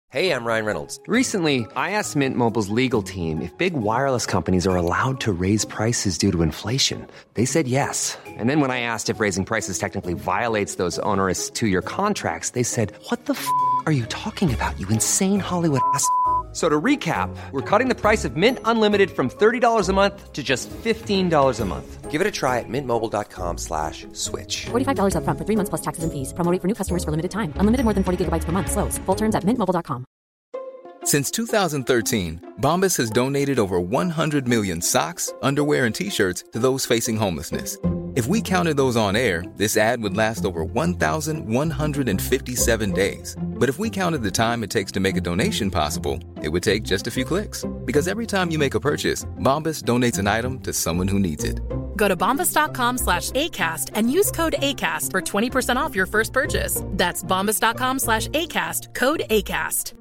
Hey, I'm Ryan Reynolds. Recently, I asked Mint Mobile's legal team if big wireless companies are allowed to raise prices due to inflation. They said yes. And then when I asked if raising prices technically violates those onerous two-year contracts, they said, "What the are you talking about, you insane Hollywood ass?" So to recap, we're cutting the price of Mint Unlimited from $30 a month to just $15 a month. Give it a try at mintmobile.com/switch. $45 up front for 3 months plus taxes and fees. Promo rate for new customers for limited time. Unlimited more than 40 gigabytes per month. Slows full terms at mintmobile.com. Since 2013, Bombas has donated over 100 million socks, underwear, and T-shirts to those facing homelessness. If we counted those on air, this ad would last over 1,157 days. But if we counted the time it takes to make a donation possible, it would take just a few clicks. Because every time you make a purchase, Bombas donates an item to someone who needs it. Go to bombas.com/ACAST and use code ACAST for 20% off your first purchase. That's bombas.com/ACAST, code ACAST.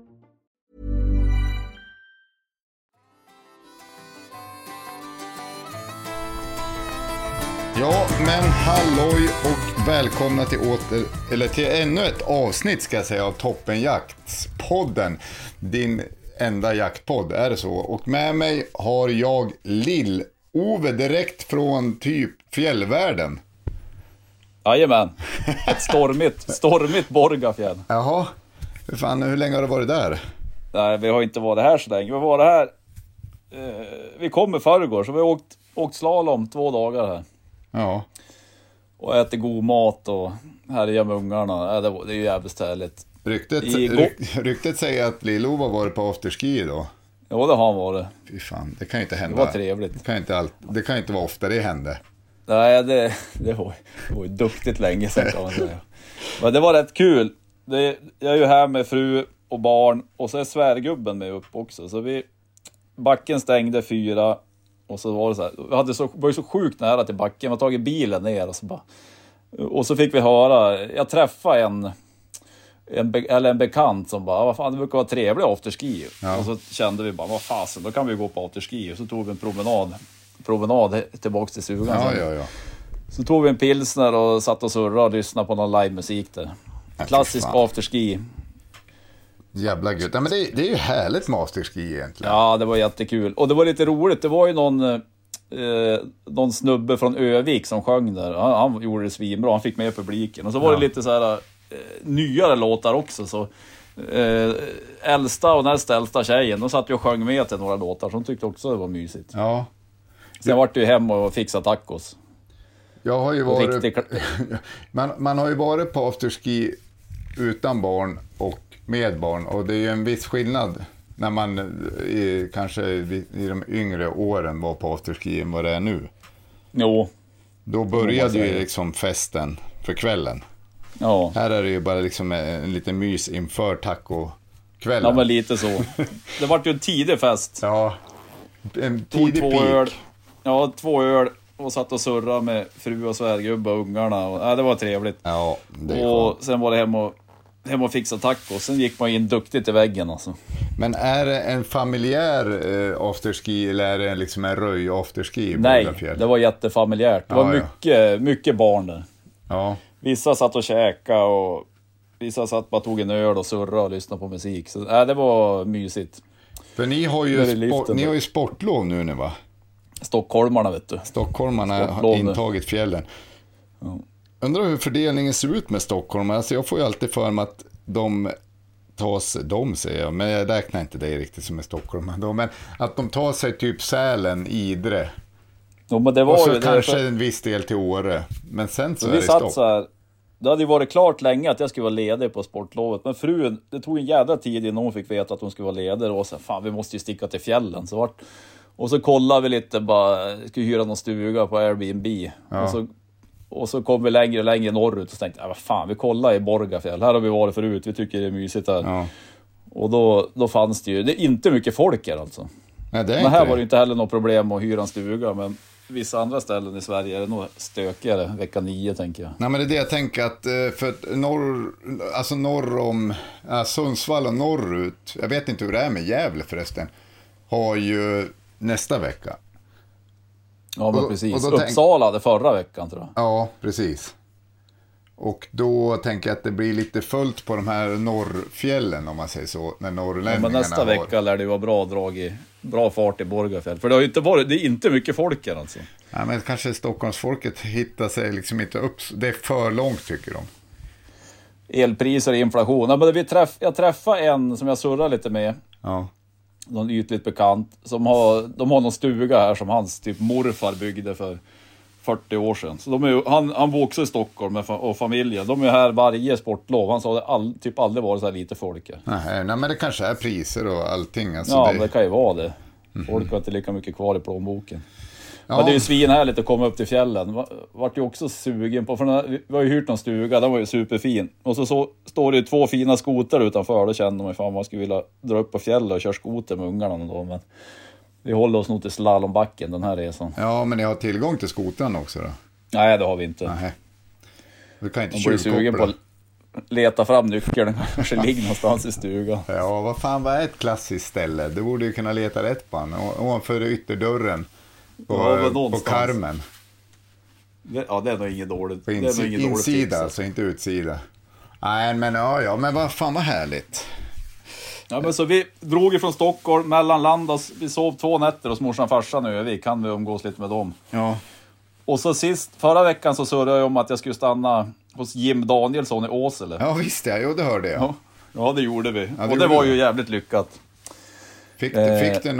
Ja, men halloj och välkomna till ännu ett avsnitt ska jag säga av Toppenjaktspodden. Din enda jaktpodd, är det så? Och med mig har jag Lill-Ove direkt från typ fjällvärlden. Jajamän, ett stormigt Borgafjäll. Jaha, hur länge har du varit där? Nej, vi har inte varit här så länge. Vi har varit här, vi kom i förrgår så vi har åkt slalom 2 dagar här. Ja. Och äter god mat och härjar med ungarna. Det är ju jävligt härligt. Ryktet säger att Lill-Ove har varit på afterski då. Ja, det har han varit. Fy fan, det kan ju inte hända. Det var trevligt. Det kan inte vara ofta det hände. Nej, det var ju duktigt länge sedan kan man säga. Men det var rätt kul. Jag är ju här med fru och barn. Och så är svärgubben med upp också. Så backen stängde 4. Och så var det så här, var ju så sjukt nära till backen. Man tagit bilen ner och så fick vi höra. Jag träffade en bekant som bara, vad fan, det brukar vara trevligt afterski. Ja. Och så kände vi bara, vad fasen, då kan vi gå på afterski. Och så tog vi en promenad tillbaka till stugan. Ja. Så tog vi en pilsner och satt och surrade och lyssnade på någon livemusik där. Klassisk afterski. Jävla gud. Ja, men det är ju härligt med afterski egentligen. Ja, det var jättekul. Och det var lite roligt. Det var ju någon snubbe från Övik som sjöng där. Han gjorde det svinbra. Han fick med publiken. Och så var det lite så här nyare låtar också. Så äldsta och näst äldsta tjejen, de satt ju och sjöng med till några låtar. Som tyckte också det var mysigt. Ja. Sen vart det ju hem och fixa tacos. Jag har ju varit... man har ju varit på afterski utan barn och med barn, och det är ju en viss skillnad när man kanske i de yngre åren var på afterski än vad det är nu. Jo. Då började ju liksom festen för kvällen. Ja. Här är det ju bara liksom en liten mys inför taco-kvällen. Ja, men lite så. Det var ju en tidig fest. Ja, en tidig peak. 2 öl och satt och surrade med fru och svärgubba och ungarna. Det var trevligt. Ja, det är och skönt. sen var det hem och fixa tacos. Sen gick man in duktigt i väggen alltså. Men är det en familjär afterski eller är det liksom en röj afterski? Nej, det var jättefamiljärt. Det var mycket barn där. Ja. Vissa satt och käkade och vissa satt bara tog en öl och surrade och lyssnade på musik. Så det var mysigt. För ni har ju sportlov nu va? Stockholmarna vet du. Stockholmarna har intagit fjällen. Ja. Undrar hur fördelningen ser ut med Stockholm. Alltså jag får ju alltid för mig att de säger jag, men jag räknar inte det riktigt som är Stockholm. Men att de tar sig typ Sälen, Idre. Ja, men det var och så ju kanske en viss del till Åre. Men sen så är det stopp. Så här, det hade ju varit klart länge att jag skulle vara ledig på sportlovet. Men frun, det tog en jävla tid innan hon fick veta att hon skulle vara ledig. Och så fan, vi måste ju sticka till fjällen. Och så kollade vi lite, bara skulle hyra någon stuga på Airbnb. Ja. Och så kom vi längre och längre norrut och tänkte, vad fan, vi kollar i Borgafjäll. Här har vi varit förut, vi tycker det är mysigt här. Ja. Och då fanns det ju, det är inte mycket folk här alltså. Nej, men här var det inte heller något problem att hyra en stuga. Men vissa andra ställen i Sverige är det nog stökigare, vecka 9 tänker jag. Nej, men det är det jag tänker att för norr om Sundsvall och norrut, jag vet inte hur det är med Gävle förresten, har ju nästa vecka. Ja, men precis. Uppsala hade förra veckan tror jag. Ja, precis. Och då tänker jag att det blir lite fullt på de här norrfjällen, om man säger så, när norrlänningarna men nästa vecka lär det vara bra fart i Borgafjäll. För det är inte mycket folk här alltså. Ja, men kanske Stockholmsfolket hittar sig liksom inte upp. Det är för långt, tycker de. Elpriser och inflation. Ja, men jag träffade en som jag surrar lite med. Ja. Någon ytligt bekant. De har någon stuga här som hans typ morfar byggde för 40 år sedan. Så han bor också i Stockholm och familjen. De är här varje sportlov. Han sa att det typ aldrig varit så här lite folk här. Nej, men det kanske är priser och allting. Alltså ja, det kan ju vara det. Folk har inte lika mycket kvar i plånboken. Ja. Men det är ju svinhärligt att komma upp till fjällen. Vart ju också sugen på, för vi har ju hyrt någon stuga, den var ju superfin. Och så står det ju 2 fina skoter utanför. Då kände man fan man skulle vilja dra upp på fjällen och köra skoter med ungarna någon dag. Men vi håller oss nog till slalombacken den här resan. Ja, men ni har tillgång till skotern också då? Nej, det har vi inte. Nej. Du kan inte man blir sugen på att leta fram nyckeln. Kanske ligger någonstans i stugan. Ja, vad är ett klassiskt ställe? Du borde ju kunna leta rätt på den. Ovanför ytterdörren. På karmen. Det är nog inget dåligt. På insida, alltså inte utsida. Nej, men men vad fan vad härligt. Ja, men så vi drog ifrån Stockholm, mellanlandas. Vi sov 2 nätter hos morsan och farsan nu. Vi kan vi umgås lite med dem. Ja. Och så förra veckan så surrade jag om att jag skulle stanna hos Jim Danielsson i Åsele. Ja, visst ja. Jo, det hörde jag. Ja, det gjorde vi. Ja, och det var ju jävligt lyckat. Fick du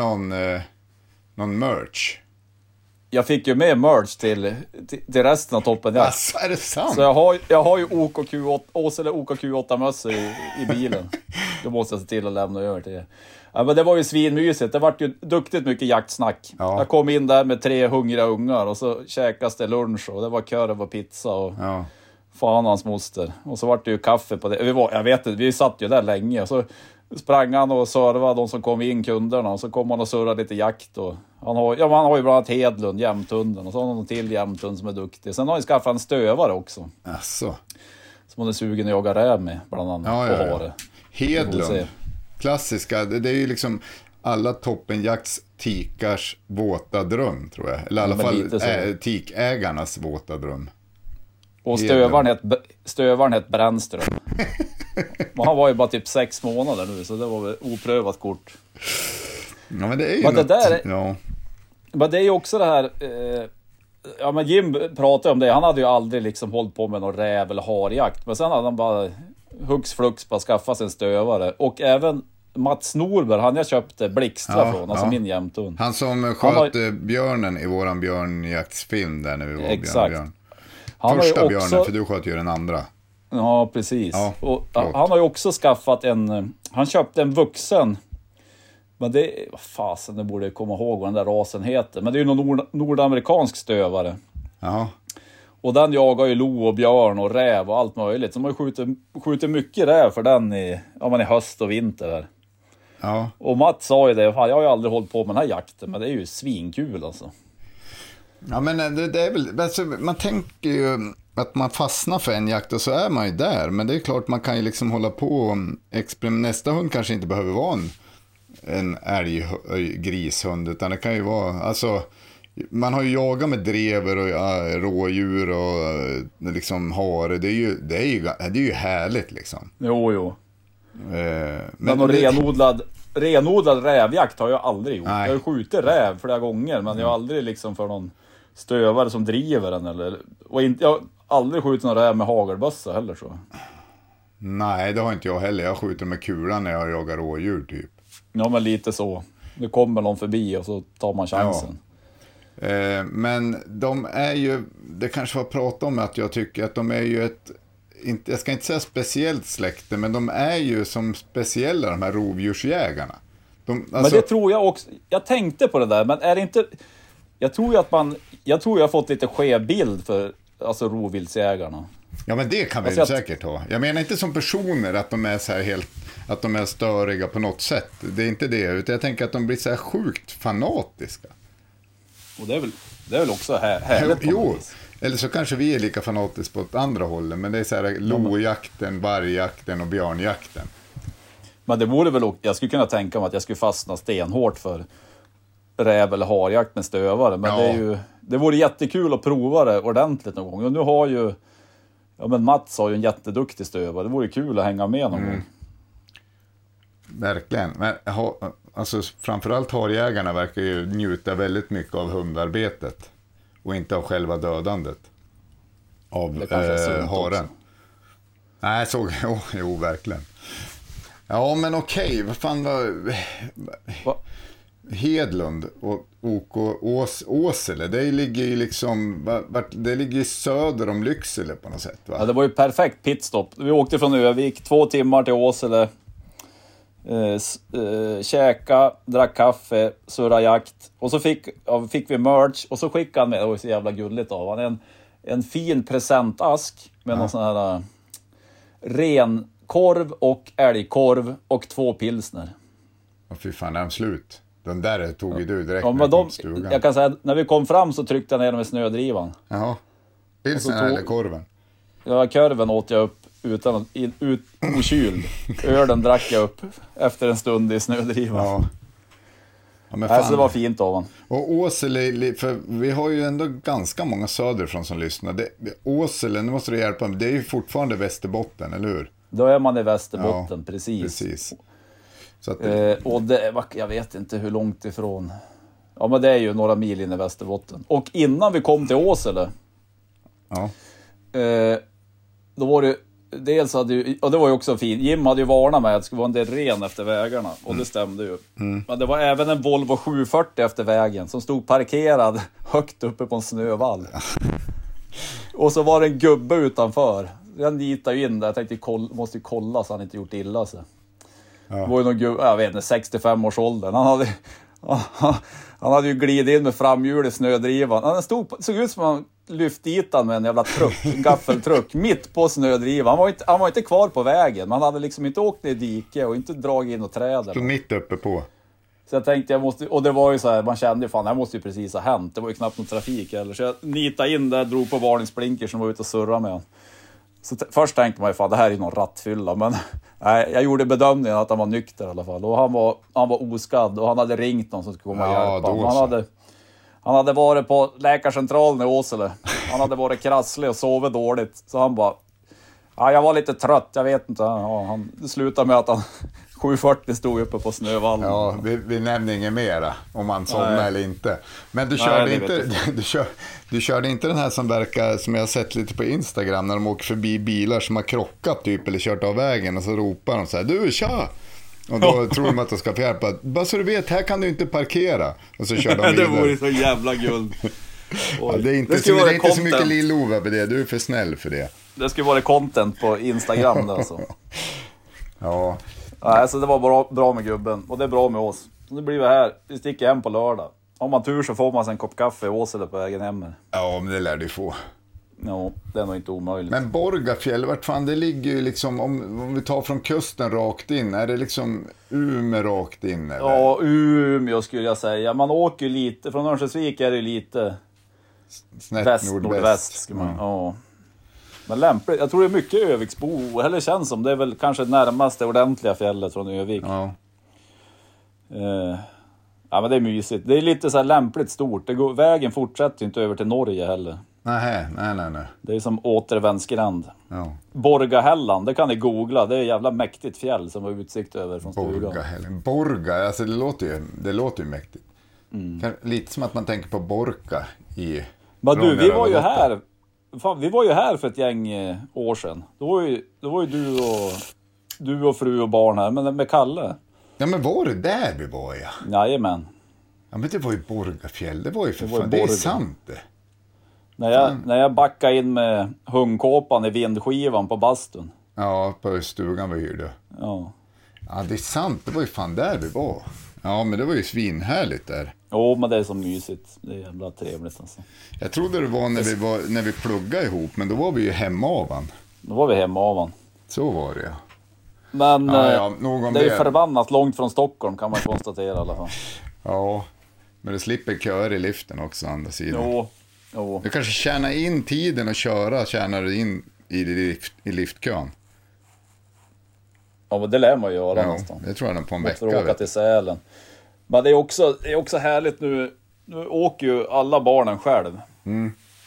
någon merch? Jag fick ju med merch till resten av toppen. Alltså, är det sant? Så jag har ju Åsele OKQ8-mössor i bilen. Då måste jag se till att lämna över till det. Ja, men det var ju svinmysigt. Det var ju duktigt mycket jaktsnack. Ja. Jag kom in där med 3 hungriga ungar och så käkas det lunch och det var korv och pizza och fan hans moster. Och så var det ju kaffe på det. Jag vet inte, vi satt ju där länge och så sprang han och servade de som kom in, kunderna, och så kom han och surrade lite jakt och han har ju bland annat Hedlund, jämthunden, och så har han någon till jämthund som är duktig. Sen har han skaffat en stövare också. Asså. Som han är sugen att jaga räv med bland annat. Ja. Hedlund, klassiska, det är ju liksom alla toppenjakts tikars våta dröm, tror jag. Eller i alla fall tikägarnas våta dröm. Och stövaren het Brännström. Och han var ju bara typ 6 månader nu, så det var väl oprövat kort. Ja, men det är ju men det är ju också det här men Jim pratade om det. Han hade ju aldrig liksom hållit på med någon räv eller harjakt, men sen hade han bara hux flux bara skaffat sig en stövare. Och även Mats Norberg, han jag köpte Blixtra från, alltså min jämthund. Han som sköt björnen i våran björnjaktsfilm där när vi var björn. Första björnen, för du sköt ju den andra. Ja, precis. Ja, och han har ju också skaffat han köpte en vuxen, men det borde jag komma ihåg vad den där rasen heter. Men det är ju någon nordamerikansk stövare. Ja. Och den jagar ju lo och björn och räv och allt möjligt. Så man skjuter mycket räv för den i höst och vinter där. Ja. Och Mats sa ju det, jag har ju aldrig hållit på med den här jakten, men det är ju svinkul alltså. Ja, men det är väl, alltså, man tänker ju att man fastnar för en jakt och så är man ju där. Men det är klart, man kan ju liksom hålla på nästa hund kanske inte behöver vara en grishund, utan det kan ju vara, alltså man har ju jagat med drever och rådjur och liksom hare. Det är ju härligt liksom. Jo. Men renodlad rävjakt har jag aldrig gjort. Nej. Jag har skjutit räv flera gånger, men jag har aldrig liksom för någon stövare som driver den jag har aldrig skjutit någon räv med hagelbössa heller så. Nej, det har inte jag heller. Jag skjuter med kulan när jag jagar rådjur typ. Ja, men lite så. Det kommer någon förbi och så tar man chansen. Ja. Men de är ju, det kanske var prata om att jag tycker att de är ju jag ska inte säga speciellt släkte, men de är ju som speciella, de här rovdjursjägarna. Men det tror jag också. Jag tänkte på det där, men är det inte... Jag tror jag har fått lite skev bild för alltså rovviltsjägarna. Ja, men det kan vi ju säkert ha. Jag menar inte som personer att de är så här helt, att de är störiga på något sätt. Det är inte det, utan jag tänker att de blir så här sjukt fanatiska. Och det är väl också härligt. Jo, eller så kanske vi är lika fanatiska på ett andra hållet, men det är så här lojakten, vargjakten och björnjakten. Men det vore väl, jag skulle kunna tänka mig att jag skulle fastna stenhårt för räv eller harjakt med stövare, men det vore jättekul att prova det ordentligt någon gång. Och nu har ju Ja, men Mats har ju en jätteduktig stövare. Det vore ju kul att hänga med någon gång. Verkligen. Men alltså, framförallt harjägarna verkar ju njuta väldigt mycket av hundarbetet. Och inte av själva dödandet. Av haren. Också. Nej, jo, verkligen. Ja, men okej. Vad fan var... Hedlund och OK Åsele, det ligger ju liksom, det ligger söder om Lycksele på något sätt, va? Ja, det var ju perfekt pitstop. Vi åkte från Övik 2 timmar till Åsele. Käka, drack kaffe, surra jakt. Och så fick vi merch. Och så skickade han med, det var så jävla gulligt av han, en fin presentask med någon sån här renkorv och älgkorv och 2 pilsner. Och fy fan, är de slut? Den där tog ju du direkt med stugan. Jag kan säga, när vi kom fram så tryckte jag ner dem i snödrivan. Jaha. Pilsner eller korven? Ja, korven åt jag upp utan okyld. Ölen drack jag upp efter en stund i snödrivan. Ja. Ja, men fan. Så det var fint av honom. Och Åsele, för vi har ju ändå ganska många söderifrån som lyssnar. Åsele, nu måste du hjälpa mig, det är ju fortfarande Västerbotten, eller hur? Då är man i Västerbotten, ja, precis. Så att och det, jag vet inte hur långt ifrån. Ja, men det är ju några mil in i Västerbotten. Och innan vi kom till Åsele, ja. Då var det dels hade ju, och det var ju också fint. Jim hade ju varnat mig att det skulle vara en del ren efter vägarna, och det stämde ju. Men det var även en Volvo 740 efter vägen som stod parkerad högt uppe på en snövall. Och så var det en gubbe utanför. Jag nitade ju in där, jag tänkte måste kolla så han inte gjort illa sig. Ja. Det var ju någon gubbe, jag vet inte, 65 års åldern. Han hade ju glidit in med framhjul i snödrivan. Han såg ut som han lyft dit han med en jävla truck, en gaffeltruck, mitt på snödrivan. Han var inte kvar på vägen, man hade liksom inte åkt ner i dike och inte dragit in och träden. Så mitt uppe på. Så jag tänkte, och det var ju så här, man kände ju fan, det här måste ju precis ha hänt. Det var ju knappt någon trafik eller. Så jag nitade in där, drog på varningsblinker som var ute och surrade med honom. Så först tänkte man ju, fan, det här är ju någon rattfylla, men nej, jag gjorde bedömningen att han var nykter i alla fall. Och han var oskadd, och han hade ringt någon som skulle komma och hjälpa. Han hade varit på läkarcentralen i Åsele. Han hade varit krasslig och sovit dåligt. Så han bara, ja, jag var lite trött, jag vet inte. Ja, det slutade med att han 740 stod uppe på snövallen. Ja, vi nämner inget mera om han somnade eller inte. Men du körde inte den här som jag har sett lite på Instagram, när de åker förbi bilar som har krockat typ, eller kört av vägen, och så ropar de så här, du, tja! Och då tror de att de ska hjälpa. Bara så du vet, här kan du inte parkera. Och så kör de vidare. Det vore så jävla guld. Ja, det är inte så mycket Lill-Ove på det. Du är för snäll för det. Det ska vara content på Instagram alltså. Ja. Alltså det var bra med gubben. Och det är bra med oss. Så nu blir vi här. Vi sticker hem på lördag. Om man tur så får man sig en kopp kaffe i Åsele på vägen hem. Ja, men det lär du få. Ja, det är nog inte omöjligt. Men Borgafjäll, vart fan, det ligger ju liksom, om vi tar från kusten rakt in, är det liksom Umeå rakt in eller? Ja, Umeå skulle jag säga. Man åker ju lite, från Örnsköldsvik är det lite snett nordväst skulle man, ja. Men lämpligt, jag tror det är mycket Öviksbo, eller känns som, det är väl kanske närmaste ordentliga fjället från Övik. Ja. Ja, men det är mysigt. Det är lite så här lämpligt stort. Vägen fortsätter ju inte över till Norge heller. Nej. Det är som återvändsgränd. Ja. Borgahällan, det kan ni googla. Det är ett jävla mäktigt fjäll som har utsikt över från stugan. Borga, alltså det låter ju mäktigt. Lite som att man tänker på Borka i... Men du, vi var ju här. Fan, vi var ju här för ett gäng år sedan. Då var ju du och fru och barn här, men med Kalle. Ja, men var det där vi var, ja? Jajamän. Ja, men det var ju Borgafjäll. Det var ju för fan, det är sant det. När jag backade in med hungkåpan i vindskivan på bastun. Ja, på stugan vi hyrde. Ja. Ja, det är sant. Det var ju fan där vi var. Ja, men det var ju svinhärligt där. Jo, men det är så mysigt. Det är jävla trevligt alltså. Jag trodde det var när vi pluggade ihop, men då var vi ju hemma av han. Då var vi hemma av han. Så var det, ja. Men det är ju förbannat långt från Stockholm, kan man konstatera i alla fall. Ja, men det slipper köra i liften också, andra sidan. Jo. Du kanske tjänar in tiden och tjänar du in i liftkön. Ja, men det lär man ju göra nästan. Det tror jag på en vecka. För att åka till Sälen. Men det är också härligt nu. Nu åker ju alla barnen själv.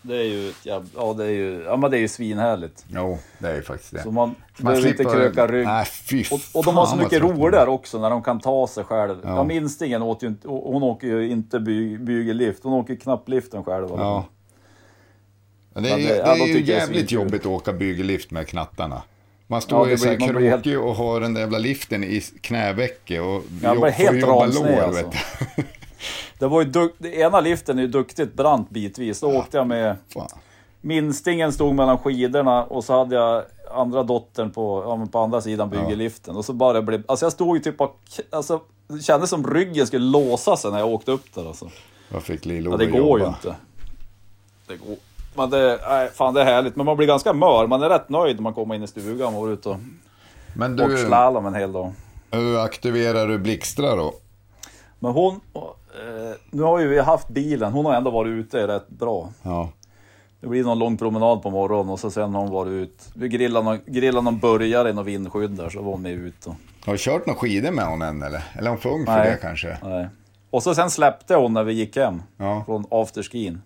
Det är ju men det är ju svinhärligt. Jo, det är ju faktiskt det. Så man behöver inte kröka rygg. Nej, fy fan, och de har så mycket vad ro där också när de kan ta sig själv. Ja. Jag minns ingen åt ju inte, hon åker ju inte bygelift. Hon åker knappt liften själv. Ja. Det är ju jävligt jobbigt att åka bygelift med knattarna. Man står ju så här krokig och har den där jävla liften i knävecket och får helt jobba ramsned, lår, alltså. vet du. Det var ju ena liften är ju duktigt brant bitvis. Då åkte jag med minstingen stod mellan skidorna och så hade jag andra dottern på andra sidan byggeliften och så bara blev, alltså jag stod ju typ alltså det kändes som ryggen skulle låsa sig när jag åkte upp där alltså. Vad fick Lilo det går ju inte. Det går. Men det är härligt, men man blir ganska mör. Man är rätt nöjd när man kommer in i stugan och går ut och slalom en hel dag. Hur aktiverar du Blixtra då? Men hon nu har ju vi haft bilen. Hon har ändå varit ute rätt bra. Ja. Det blir någon lång promenad på morgonen och så sen har hon varit ut. Vi grillade någon burgare i någon vindskydd där så var hon med ut. Har du kört några skidor med hon än eller? Eller är hon för ung för det kanske? Nej. Och så sen släppte hon när vi gick hem från afterskin.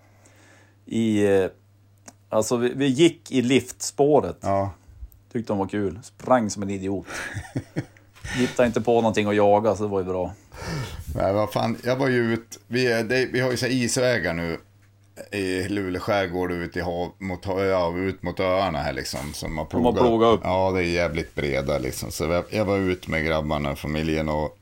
Alltså vi gick i liftspåret. Ja. Tyckte hon var kul. Sprang som en idiot. Hittade inte på någonting att jaga så det var ju bra. Nej, vad fan, jag var ju vi har ju så här isvägar nu i Luleå skärgård ut i hav ut mot öarna här liksom som man plogar upp. Ja, det är jävligt breda liksom. Så jag var ut med grabbarna, familjen och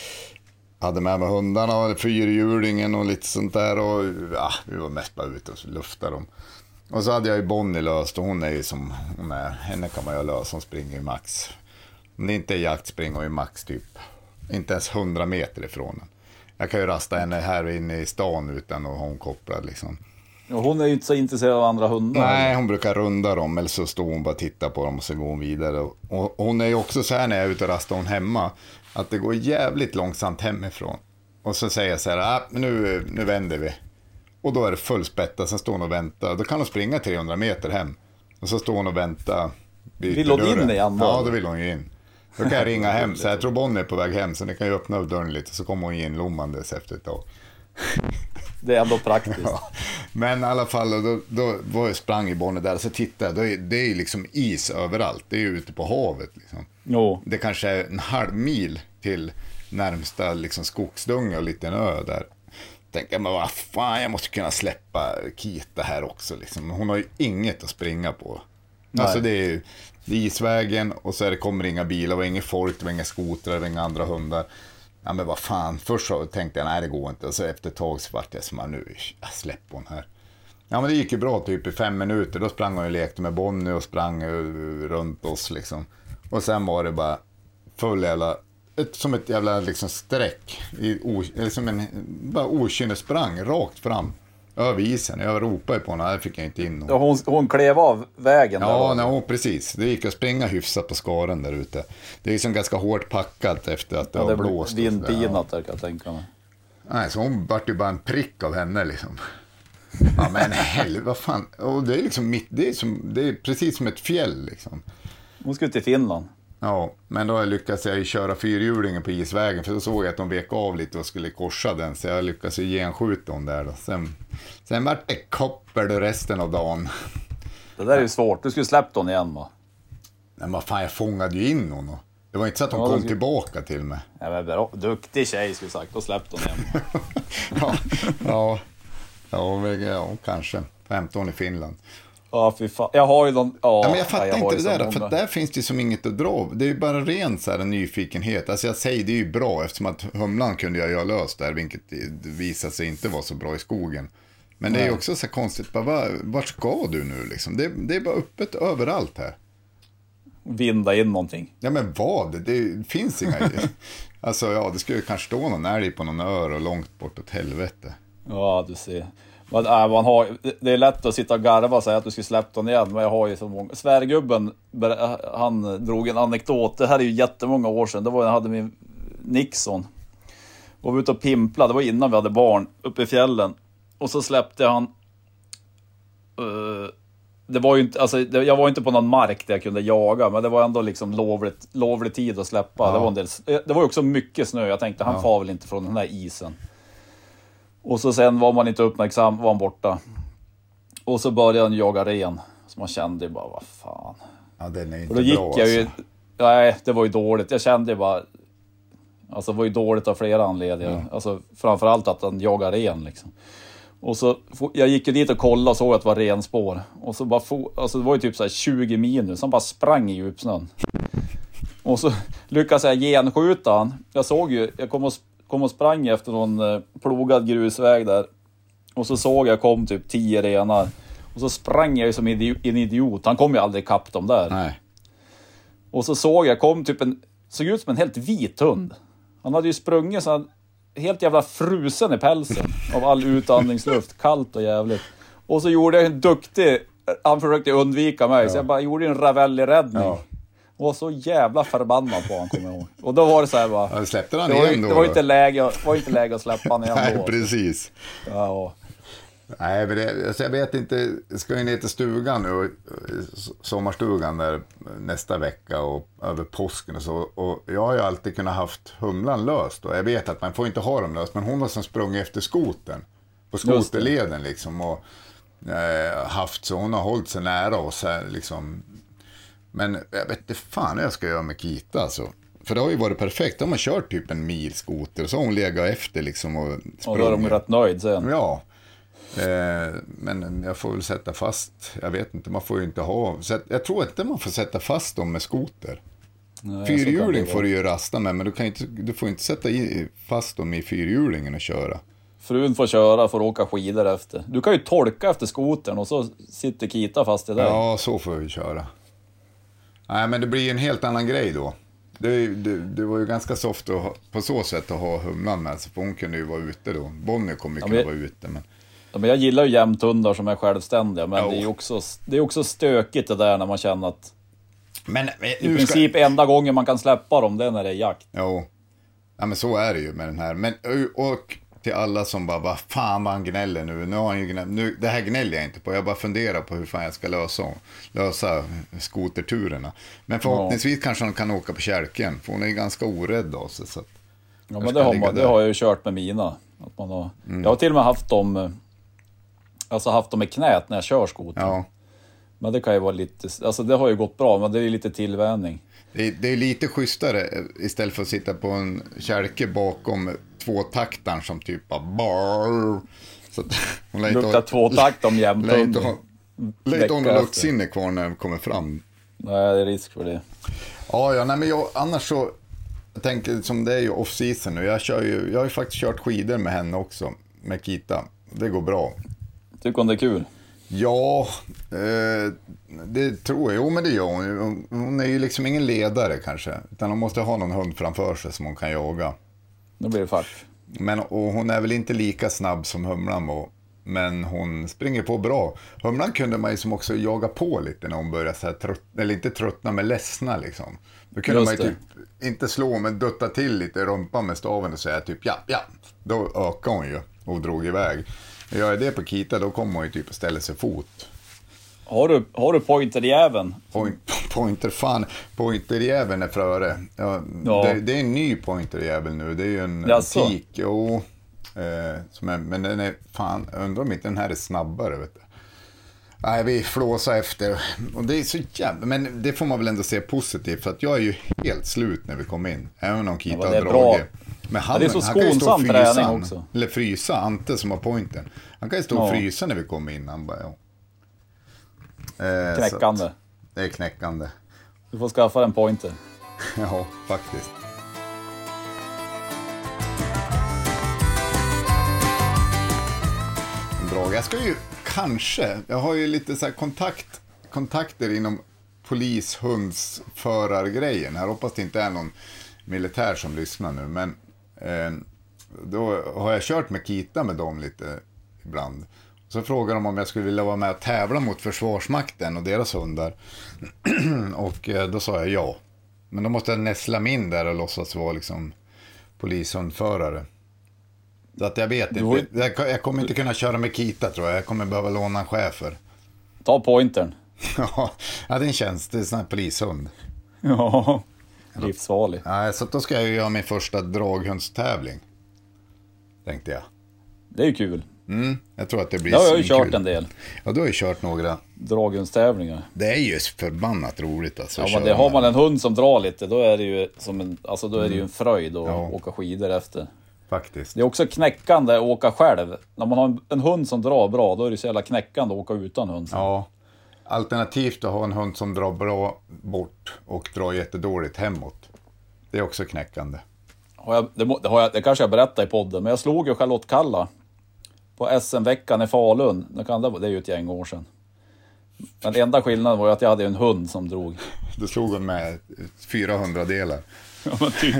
hade med mig hundarna och fyrhjulingen och lite sånt där och vi var mest bara ute och lufta dem. Och så hade jag ju Bonnie löst och hon är ju som henne kan man ju lösa, hon springer ju max. Om det inte är jakt springer hon ju max typ inte ens 100 meter ifrån den. Jag kan ju rasta henne här inne i stan utan att ha hon kopplad liksom. Ja, hon är ju inte så intresserad av andra hundar. Nej, hon brukar runda dem eller så står hon bara och tittar på dem och så går hon vidare. Och hon är ju också så här när jag är ute och rastar hon hemma att det går jävligt långsamt hemifrån. Och så säger jag så här, nu vänder vi. Och då är det fullspätta, sen står hon och väntar. Då kan hon springa 300 meter hem. Och så står hon och väntar. Vill hon in igen då? Ja, då vill hon ju in. Då kan jag ringa hem, så jag tror Bonnie är på väg hem. Så ni kan ju öppna upp dörren lite, så kommer hon in lommandes efter ett tag. Det är ändå praktiskt. Ja. Men i alla fall, då var jag sprang i Bonnie där. Så tittade jag, det är ju liksom is överallt. Det är ju ute på havet liksom. Jo. Det kanske är en halv mil till närmsta liksom skogsdunge och liten ö där. Tänker jag, men vad fan, jag måste kunna släppa Kita här också liksom. Hon har ju inget att springa på. Nej. Alltså det är isvägen och så kommer inga bilar och inga folk, det var inga skotrar, det var inga andra hundar. Ja men vad fan, först så tänkte jag nej det går inte och så efter ett tag så vart jag som nu släpper hon här. Ja men det gick ju bra typ i 5 minuter, då sprang hon och lekte med Bonnie och sprang runt oss liksom. Och sen var det bara full jävla som ett jävla liksom streck eller som bara okynnesprang rakt fram över isen. Jag ropade på henne, där fick jag inte in. Ja, hon klev av vägen. Ja, nej, precis. Det gick att springa hyfsat på skaren där ute. Det är liksom ganska hårt packat efter att det har blåst. Det är vindpinat där kan jag tänka mig. Nej, så hon vart ju bara en prick av henne liksom. Ja men helvete, vad fan. Och det är liksom det är precis som ett fjäll liksom. Hon skulle till Finland. Ja, men då lyckades jag köra fyrhjulingen på isvägen. För då såg jag att de vek av lite och skulle korsa den. Så jag lyckades genskjuta hon där då. Sen var det koppel resten av dagen. Det där är ju svårt. Du skulle släppt hon igen va? Nej men fan, jag fångade ju in hon. Det var inte så att hon kom tillbaka till mig. Ja men bra. Duktig tjej skulle sagt. Då släppte hon igen. ja, kanske. 15 i Finland. Ja, fy fan. Jag har ju någon... Ja, men jag fattar inte det där, för där finns det som inget att dra. Det är ju bara ren så här nyfikenhet. Alltså jag säger det är ju bra, eftersom att humlan kunde jag göra lös där, vilket visade sig inte vara så bra i skogen. Men det är ju också så konstigt, bara, vart ska du nu liksom? Det är bara öppet överallt här. Vinda in någonting. Ja men vad? Det finns inga... Alltså ja, det skulle ju kanske stå någon älg på någon ör och långt bort åt helvete. Ja, du ser... det är lätt att sitta och garva och säga att du ska släppa den igen. Men jag har ju så många... Svärgubben, han drog en anekdot. Det här är ju jättemånga år sedan. Det var när jag hade min Nixon. Och vi var ute och pimpla. Det var innan vi hade barn uppe i fjällen. Och så släppte han... det var ju inte, alltså, jag var inte på någon mark där jag kunde jaga. Men det var ändå liksom lovlig tid att släppa. Ja. Det var ju också mycket snö. Jag tänkte, han far väl inte från den här isen. Och så sen var man inte uppmärksam, var han borta. Och så började han jaga ren. Så man kände bara, vad fan. Ja, den är inte Och då gick bra, jag ju... alltså. Nej, det var ju dåligt. Jag kände bara... Alltså det var ju dåligt av flera anledningar. Alltså framförallt att han jagar ren liksom. Och så... Jag gick ju dit och kollade och såg att det var renspår. Och så bara... Alltså det var ju typ så här 20 minus. Han bara sprang i djupsnön. Och så lyckades jag genskjuta han. Jag såg ju... Jag kom och sprang efter någon plogad grusväg där. Och så såg jag kom typ 10 renar. Och så sprang jag ju som en idiot. Han kom ju aldrig ikapp dem där. Nej. Och så såg jag kom typ såg ut som en helt vit hund. Han hade ju sprungit så han helt jävla frusen i pälsen av all utandningsluft. Kallt och jävligt. Och så gjorde jag en duktig... Han försökte undvika mig. Så jag bara gjorde en Ravelli-räddning. Ja. Och var så jävla förbannad på han, kommer jag ihåg. Och då var det så här bara... Ja, släppte han igen då? Det var inte läge att släppa han igen då. Nej, precis. Ja. Nej, men alltså jag vet inte, ska ju ner till stugan nu, sommarstugan där nästa vecka och över påsken och så. Och jag har ju alltid kunnat haft humlan löst och jag vet att man får inte ha dem löst, men hon var som sprung efter skoten på skoterleden liksom och haft så hon har hållit sig nära oss här liksom. Men jag vet inte fan jag ska göra med Kita alltså. För det har ju varit perfekt, de har kört typ en milskoter så har hon legat efter liksom och sprungit. Och då är de rätt nöjd sen. Ja. Men jag får väl sätta fast, jag vet inte, man får ju inte ha, jag tror inte man får sätta fast dem med skoter. Fyrhjuling får du ju rasta med, men du får inte sätta fast dem i fyrhjulingen och köra. Frun får köra, får åka skidor efter. Du kan ju tolka efter skotern och så sitter Kita fast i där. Ja, så får vi köra. Nej, men det blir ju en helt annan grej då. Det var ju ganska soft på så sätt att ha humlan med sig, för hon kunde ju vara ute då. Bonnie kommer ju kunna vara ute, men... Ja, men jag gillar ju jämthundar som är självständiga, men det är också stökigt det där när man känner att men i princip enda gången man kan släppa dem, det är när det är jakt. Jo, ja, men så är det ju med den här. Men, och till alla som bara, vad fan vad han gnäller nu. Nu har han ju nu, det här gnäller jag inte på, jag bara funderar på hur fan jag ska lösa skoterturerna. Men förhoppningsvis kanske han kan åka på kälken, för hon är ju ganska orädd av sig. Så att ja, men det har jag ju kört med mina. Att man har, jag har till och med haft dem i knät när jag kör skoter. Ja. Men det kan ju vara lite... Alltså det har ju gått bra, men det är lite tillvänning. Det är lite schysstare istället för att sitta på en kälke bakom tvåtaktaren som typ bara... Så hon luktar tvåtakt om jämt. Lite om luktsinne kvar när den kommer fram. Nej, det är risk för det. Ja, nej, men annars så... Jag tänker som det är ju off-season nu. Jag har ju faktiskt kört skidor med henne också. Med Kita. Det går bra. Tycker hon det är kul? Ja, det tror jag. Jo, men det gör hon. Hon är ju liksom ingen ledare kanske. Utan hon måste ha någon hund framför sig som hon kan jaga. Då blir det fart. Och hon är väl inte lika snabb som humlan var. Men hon springer på bra. Humlan kunde man ju som också jaga på lite när hon började så här eller inte tröttna men ledsna liksom. Då kunde man ju typ inte slå men dutta till lite rumpan med staven och säga typ ja. Då ökade hon ju och drog iväg. Gör jag det på Kita då kommer hon ju typ att ställa sig fot. Har du pointerjäveln? Pointerjäveln är före. Ja. Det är en ny pointerjävel nu. Det är ju en antik. Men den är fan, undrar om inte den här är snabbare, vet du. Nej, vi flåsar efter. Och det är så jävla, men det får man väl ändå se positivt, för att jag är ju helt slut när vi kom in. Även om Kita har dragit. Men det är så skonsam träning också. Eller frysa, Ante som har pointen. Han kan ju stå och frysa när vi kommer in. Han bara, knäckande. Det är knäckande. Du får skaffa en pointer. Ja, faktiskt. Jag ska ju jag har ju lite så här kontakter inom polishundsförargrejen. Jag hoppas det inte är någon militär som lyssnar nu, men då har jag kört med Kita med dem lite ibland. Så frågar de om jag skulle vilja vara med och tävla mot Försvarsmakten och deras hundar. Och då sa jag ja. Men då måste jag näsla mig in där och låtsas vara liksom polishundförare. Så att jag vet inte. Jag kommer inte kunna köra med Kita, tror jag. Jag kommer behöva låna en chefer. Ta pointern. Ja, det känns. Det är en sån här polishund. Ja, livsfarlig. Nej, så då ska jag ju göra min första draghundstävling. Tänkte jag. Det är ju kul. Jag tror att det blir Det har jag ju svinkul. kört en del. Ja, du har ju kört några. Dragunstävlingar. Det är ju förbannat roligt alltså. Ja, att men köra det har man med. en hund som drar lite, då är det ju som en, alltså då är det ju en fröjd att Ja. åka skidor efter. Faktiskt. Det är också knäckande att åka själv. När man har en hund som drar bra, då är det så jävla knäckande att åka utan hund. Ja. Alternativt att ha en hund som drar bra bort och drar jättedåligt hemåt. Det är också knäckande. Det kanske jag berättade i podden, men jag slog ju Charlotte Kalla på SM-veckan i Falun. Det är ju ett gäng år sedan. Men enda skillnaden var ju att jag hade en hund som drog. Du slog hon med 400 delar Ja, men typ.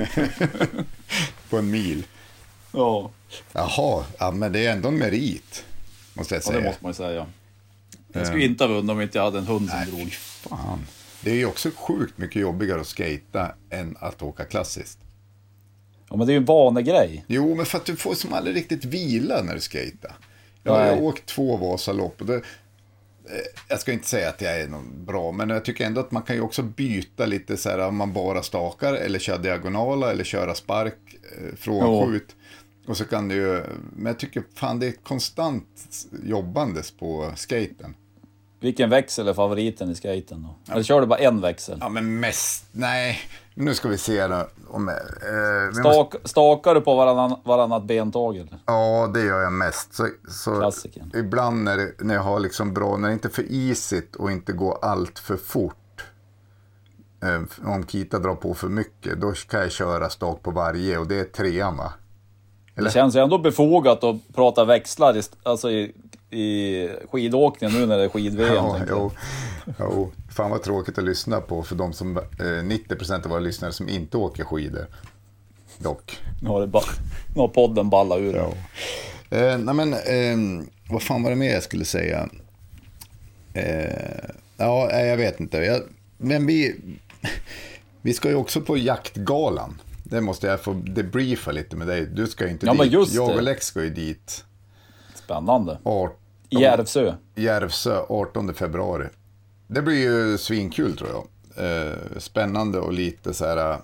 på en mil. Ja. Jaha, ja, men det är ändå en merit. Måste jag Ja, säga. det måste man ju säga. Jag skulle inte ha vunnit om inte jag hade en hund som drog. Fan. Det är ju också sjukt mycket jobbigare att skata än att åka klassiskt. Ja, men det är ju en vanegrej. Jo, men för att du får som aldrig riktigt vila när du skejtar. Jag har åkt 2 Vasalopp och det, jag ska inte säga att jag är någon bra, men jag tycker ändå att man kan ju också byta lite så här om man bara stakar eller kör diagonala eller köra spark från skjut. Och så kan det ju, men jag tycker fan det är konstant jobbandes på skaten. Vilken växel är favoriten i skaten då? Eller kör du bara en växel? Ja, men mest, nej, nu ska vi se då. Stakar du på varannat bentag eller? Ja, det gör jag mest. Så Klassikern. ibland när jag har liksom bra, när det inte är för isigt och inte går allt för fort. Om Kita drar på för mycket, då kan jag köra stak på varje och det är 3:an, va? Eller? Det känns ju ändå befogat att prata växlar alltså i skidåkningen nu när det är skid-VM. Ja, jo. Fan vad tråkigt att lyssna på för de som 90% av våra lyssnare som inte åker skidor. Dock. Nu har podden ballat ur. Ja. Nej men, vad fan var det mer jag skulle säga? Ja, jag vet inte. Men vi ska ju också på jaktgalan. Det måste jag få debriefa lite med dig. Du ska ju inte Ja, dit. men just jag det. och Lex ska ju dit. Spännande. Järvsö. 18 februari. Det blir ju svinkul tror jag. Spännande och lite så här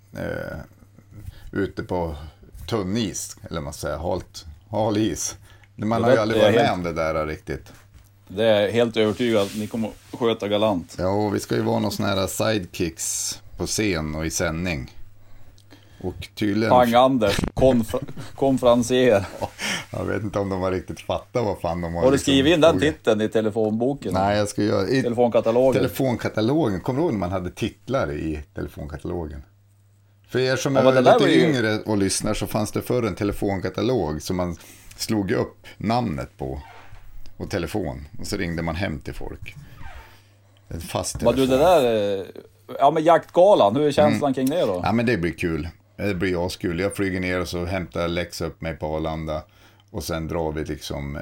ute på tunn is, eller man säger hal is. Man har ju aldrig varit med om det där riktigt. Det är helt övertygad att ni kommer att sköta galant. Ja, och vi ska ju vara någon sån här sidekicks på scen och i sändning. Och tydligen... Pang-Anders, konferencier. Jag vet inte om de har riktigt fattat vad fan de har. Har du skrivit in den titeln i telefonboken? Nej, jag ska göra... I telefonkatalogen. Kommer du ihåg när man hade titlar i telefonkatalogen? För er som Ja, är lite yngre och lyssnar så fanns det förr en telefonkatalog som man slog upp namnet på och telefon. Och så ringde man hem till folk. En fast telefon. Vad du det där... Ja, men jaktgalan, hur är känslan kring det då? Ja, men det blir kul. Det blir askul. Jag flyger ner och så hämtar Lex upp mig på Arlanda. Och sen drar vi liksom...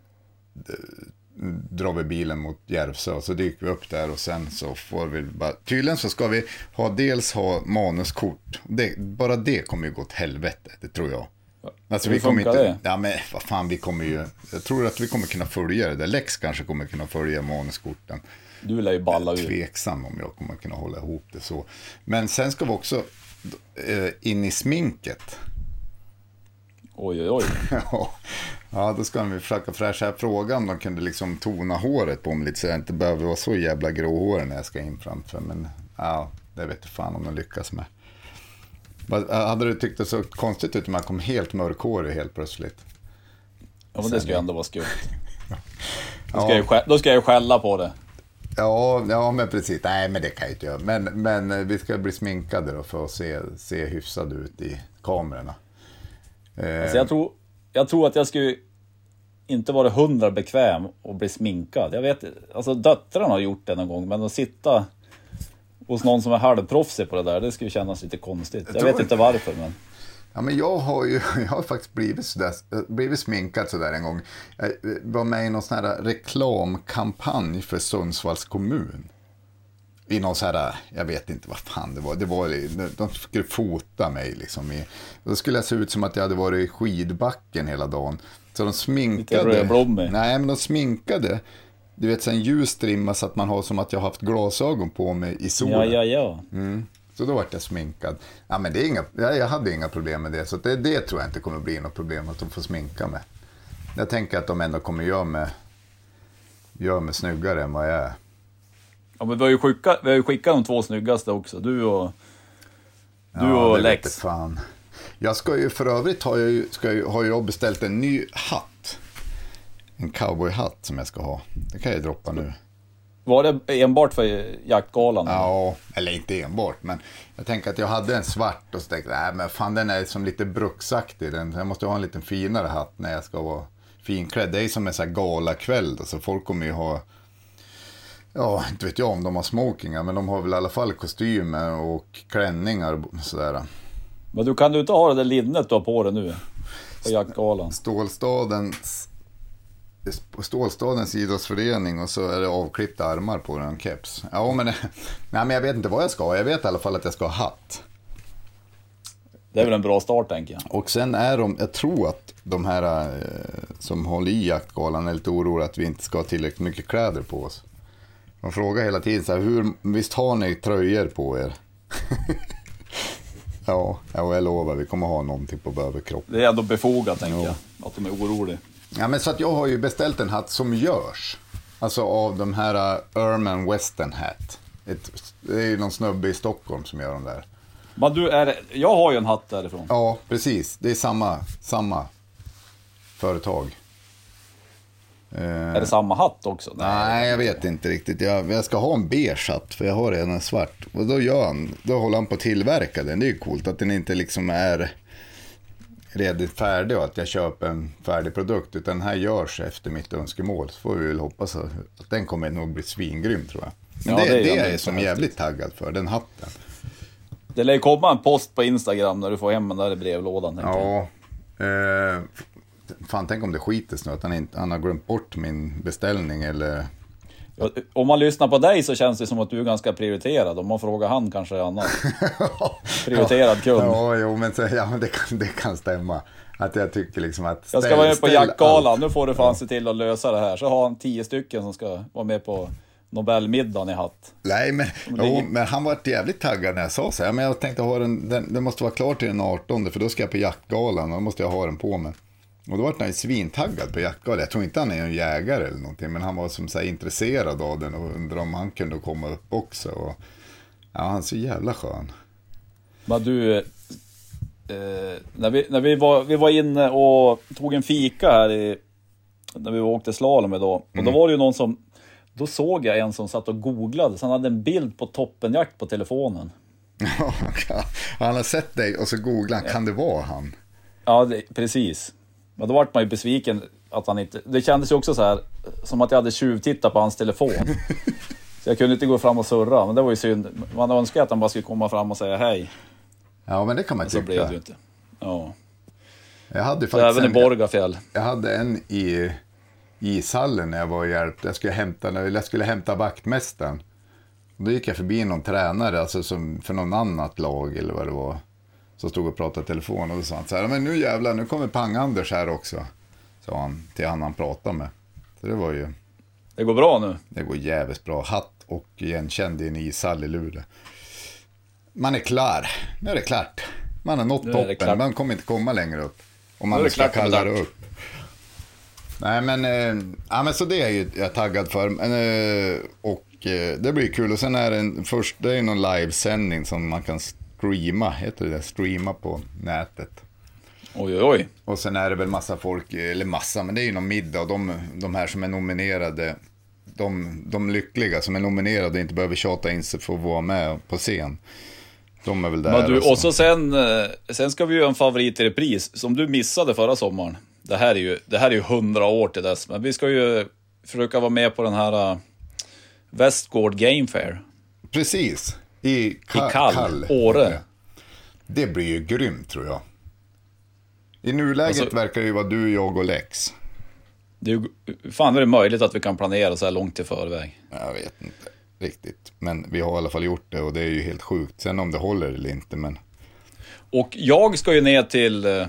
drar vi bilen mot Järvsö. Så dyker vi upp där och sen så får vi bara... Tydligen så ska vi dels ha manuskort. Bara det kommer ju gå åt helvete, det tror jag. Alltså, vi kommer inte... Ja, men vad fan, vi kommer ju... Jag tror att vi kommer kunna följa det där. Lex kanske kommer kunna följa manuskorten. Du lär ju balla ur. Tveksam om jag kommer kunna hålla ihop det så. Men sen ska vi också in i sminket. Oj. Ja, då ska vi försöka fräscha frågan om de kunde liksom tona håret på mig lite så jag inte behöver vara så jävla gråhårig när jag ska in framför. Men ja, det vet jag fan om de lyckas med. Hade du tyckt det så konstigt ut om man kom helt mörkhårig helt plötsligt? Ja, men det ska ju ändå vara skumt. Då ska jag skälla på det. Ja, men precis. Nej, men det kan jag inte göra. Men vi ska bli sminkade då för att se hyfsad ut i kamerorna. Alltså jag tror att jag skulle inte vara 100 bekväm och bli sminkad. Jag vet, alltså döttrarna har gjort det någon gång, men att sitta hos någon som är halvproffsig på det där, det skulle kännas lite konstigt. Jag vet inte varför, men... Ja, men jag har faktiskt blivit sminkad så där en gång. Jag var med i någon sån här reklamkampanj för Sundsvalls kommun. I någon så här, jag vet inte vad fan det var de skulle fota mig liksom då skulle jag se ut som att jag hade varit i skidbacken hela dagen. Så de sminkade. Nej, men de sminkade. Du vet, så en ljus strimma så att man har som att jag har haft glasögon på mig i solen. Ja. Så då var jag sminkad. Ja, men jag hade inga problem med det. Så det tror jag inte kommer bli något problem att de får sminka mig. jag tänker att de ändå kommer gör mig snyggare än vad jag är. Ja, men vi har ju skickat de 2 snyggaste också. Du och Lex. Fan. Jag ska ju för övrigt har jag beställt en ny hatt. En cowboyhatt som jag ska ha. Det kan jag droppa nu. Var det enbart för jaktgalan? Ja, eller inte enbart, men jag tänker att jag hade en svart och så tänkte jag, nej men fan den är som lite bruksaktig. Jag måste ha en lite finare hatt när jag ska vara finklädd. Det är som en sån här galakväll då, så folk kommer ju ha, ja inte vet jag om de har smokingar, men de har väl i alla fall kostymer och klänningar och sådär. Men kan du inte ha det där linnet du har på dig nu på jaktgalan? Stålstadens idrottsförening och så är det avklippta armar på den keps. Ja, nej, men jag vet inte vad jag ska ha. Jag vet i alla fall att jag ska ha hatt. Det är väl en bra start, tänker jag. Och sen jag tror att de här som håller i jaktgalan är lite oroliga att vi inte ska ha tillräckligt mycket kläder på oss. Man frågar hela tiden så här, visst har ni tröjor på er? Ja, jag lovar, vi kommer ha någonting på överkroppen. Det är ändå befogat, tänker jag, att de är oroliga. Ja, men så att jag har ju beställt en hatt som görs. Alltså av de här Erman Western Hat. Det är ju någon snubbe i Stockholm som gör de där. Men jag har ju en hatt därifrån. Ja, precis. Det är samma företag. Är det samma hatt också? Nej, jag vet inte riktigt. Jag ska ha en beige hatt, för jag har redan en svart. Och då håller han på att tillverka den. Det är ju coolt att den inte liksom är redan färdig och att jag köper en färdig produkt, utan den här görs efter mitt önskemål. Så får vi väl hoppas att den kommer nog bli svingrym, tror jag. Men ja, det är jag som jävligt taggad för, den hatten. Det lär komma en post på Instagram när du får hem den där i brevlådan. Ja, fan, tänk om det skiter nu att han har glömt bort min beställning eller... Om man lyssnar på dig så känns det som att du är ganska prioriterad. Om man frågar han kanske är annat. Prioriterad kund. Men det kan stämma. Att jag tycker liksom att... Jag ska vara med på jaktgalan. Nu får du fan se till att lösa det här. Så har han 10 stycken som ska vara med på Nobelmiddagen i hatt. Nej, men han var jävligt taggad när jag sa så här. Men jag tänkte ha den måste vara klar till den 18, för då ska jag på jaktgalan och då måste jag ha den på mig. Och då var han svintaggad på jaktgalan. Jag tror inte han är en jägare eller någonting, men han var som så här intresserad av den och undrade om han kunde komma upp också. Och, ja, han är så jävla skön. Men du, när vi var inne och tog en fika här när vi åkte slalom idag. Och då var det ju någon som, då såg jag en som satt och googlade, så han hade en bild på toppenjakt på telefonen. Ja, han har sett dig och så googlar han, kan det vara han? Ja, precis. Men då var man ju besviken att han inte... Det kändes ju också så här som att jag hade tjuvtittat på hans telefon. Så jag kunde inte gå fram och surra, men det var ju synd. Man önskar att han bara skulle komma fram och säga hej. Ja, men det kan man tycka. Så blev det ju inte. Ja. Jag hade faktiskt även i Borgafjäll. Jag hade en i ishallen när jag var hjälpt. Jag skulle hämta vaktmästaren. Och då gick jag förbi någon tränare, alltså som för någon annat lag eller vad det var. Så stod och pratade i telefon och då sa han så här, men nu jävlar, nu kommer Pang-Anders här också. Sa han till han pratade med. Så det var ju... Det går bra nu. Det går jävligt bra. Hatt och igenkänd i en ishall i Luleå. Man är klar. Nu är det klart. Man har nått toppen. Man kommer inte komma längre upp. Om man ska kalla det upp. Nej, men så det är ju jag taggad för. Och det blir kul. Och sen är det är någon livesändning som man kan streama, heter det, streama på nätet. Oj. Och sen är det väl massa folk, eller massa, men det är ju någon middag. Och de här som är nominerade, de lyckliga som är nominerade och inte behöver tjata in sig för att vara med på scen. De är väl där. Och så sen ska vi ju en favorit i repris som du missade förra sommaren. Det här är ju 100 år till dess. Men vi ska ju försöka vara med på den här Westgård Game Fair. Precis. I Kall, Åre. Det blir ju grymt, tror jag. I nuläget verkar det ju vara du, jag och Lex. Fan, är det möjligt att vi kan planera så här långt i förväg? Jag vet inte riktigt. Men vi har i alla fall gjort det och det är ju helt sjukt. Sen om det håller eller inte, men... Och jag ska ju ner till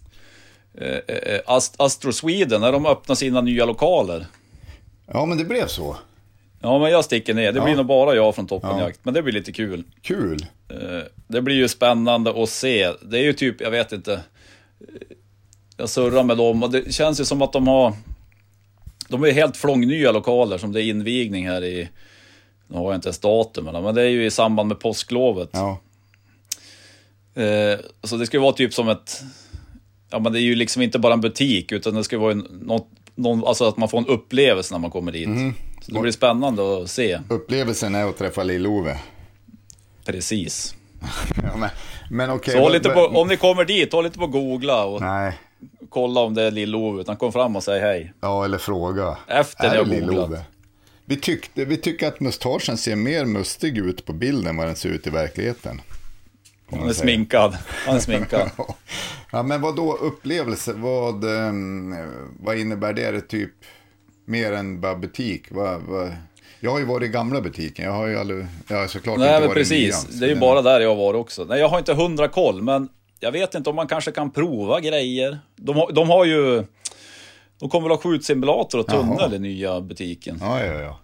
Astro Sweden när de öppnar sina nya lokaler. Ja, men det blev så. Ja, men jag sticker ner. Det blir nog bara jag från toppenjakt. Men det blir lite kul. Kul. Det blir ju spännande att se. Det är ju typ, jag vet inte. jag surrar med dem och det känns ju som att de är helt flångnya lokaler som det är invigning här i, nu har jag inte ens datum, men det är ju i samband med påsklovet. Ja. Så det ska ju vara typ som ett, ja men det är ju liksom inte bara en butik utan det ska vara alltså att man får en upplevelse när man kommer dit. Så det blir spännande att se. Upplevelsen är att träffa Lill-Ove. Precis. Ja, men okej. Så håll lite på, om ni kommer dit, håll lite på googla och Nej. kolla om det är Lill-Ove, utan kom fram och säg hej. Ja, eller fråga. Efter det är har googlat. Lill-Ove? Vi tycker att mustaschen ser mer mustig ut på bilden än vad den ser ut i verkligheten. Han är sminkad. Ja, men vad då upplevelse? Vad innebär det? Är det typ mer än bara butik? Jag har ju varit i gamla butiken. Jag har ju aldrig, såklart Nej, inte men varit precis. i nian, det är ju bara där jag var också. Nej, jag har inte 100 koll, men jag vet inte om man kanske kan prova grejer. De har ju, de kommer att ha skjutsimulator och tunnel i nya butiken. Ja. Ja,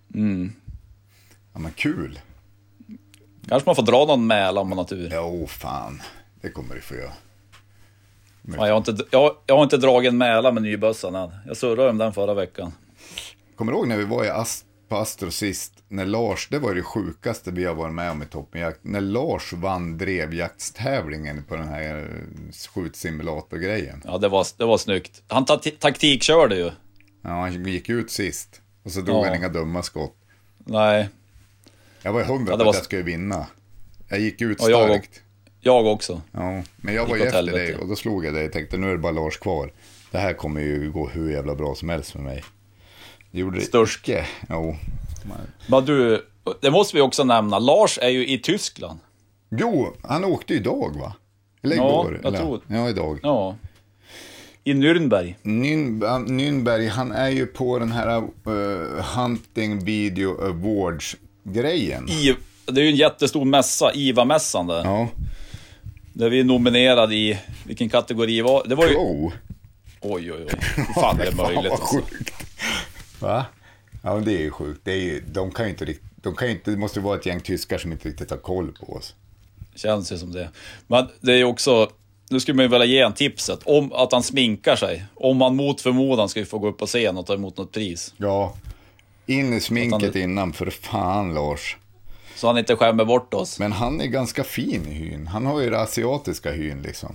men kul. kanske man får dra någon mäl om man har tur. Jo, fan. Det kommer du få göra. Ja, jag har inte dragit en mäla med nybössan än. Jag surrade om den förra veckan. Kommer du ihåg när vi var på Astro sist? När Lars, det var det sjukaste vi har varit med om i Toppenjakt. När Lars vann drevjaktstävlingen på den här skjutsimulator-grejen. Ja, det var snyggt. Han taktikkörde ju. Ja, han gick ut sist. Och så drog han inga dumma skott. Nej. Jag var 100 på att jag skulle vinna. Jag gick ut starkt. Jag också. Ja, men jag var ju efter dig och då slog jag dig och tänkte nu är det bara Lars kvar. Det här kommer ju gå hur jävla bra som helst för mig. Det gjorde det. Störske. Jo. Men du, det måste vi också nämna. Lars är ju i Tyskland. Jo, han åkte ju idag va? Eller ja, igår? Jag tror. Ja, idag. Ja. I Nürnberg. Nürnberg, han är ju på den här Hunting Video Awards-grejen. Det är ju en jättestor mässa, IVA-mässan där. Ja. Där vi är nominerade i, vilken kategori var det? Var ju... Oj. Hur fan är det möjligt? Vad sjukt. Va? Ja, men det är ju sjukt. Det är ju, de kan ju inte riktigt, det måste vara ett gäng tyskar som inte riktigt har koll på oss. Känns ju som det. Men det är ju också, nu skulle man ju vilja ge en tipset om att han sminkar sig. Om man mot förmodan ska få gå upp på scen och ta emot något pris. Ja, in i sminket innan, för fan Lars. Så han inte skämmer bort oss. Men han är ganska fin i hyn. Han har ju det asiatiska hyn liksom.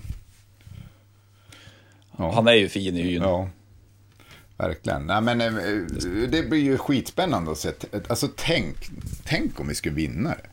Ja. Han är ju fin i hyn. Ja, verkligen. Nej, men det blir ju skitspännande att se. Alltså tänk om vi skulle vinna det.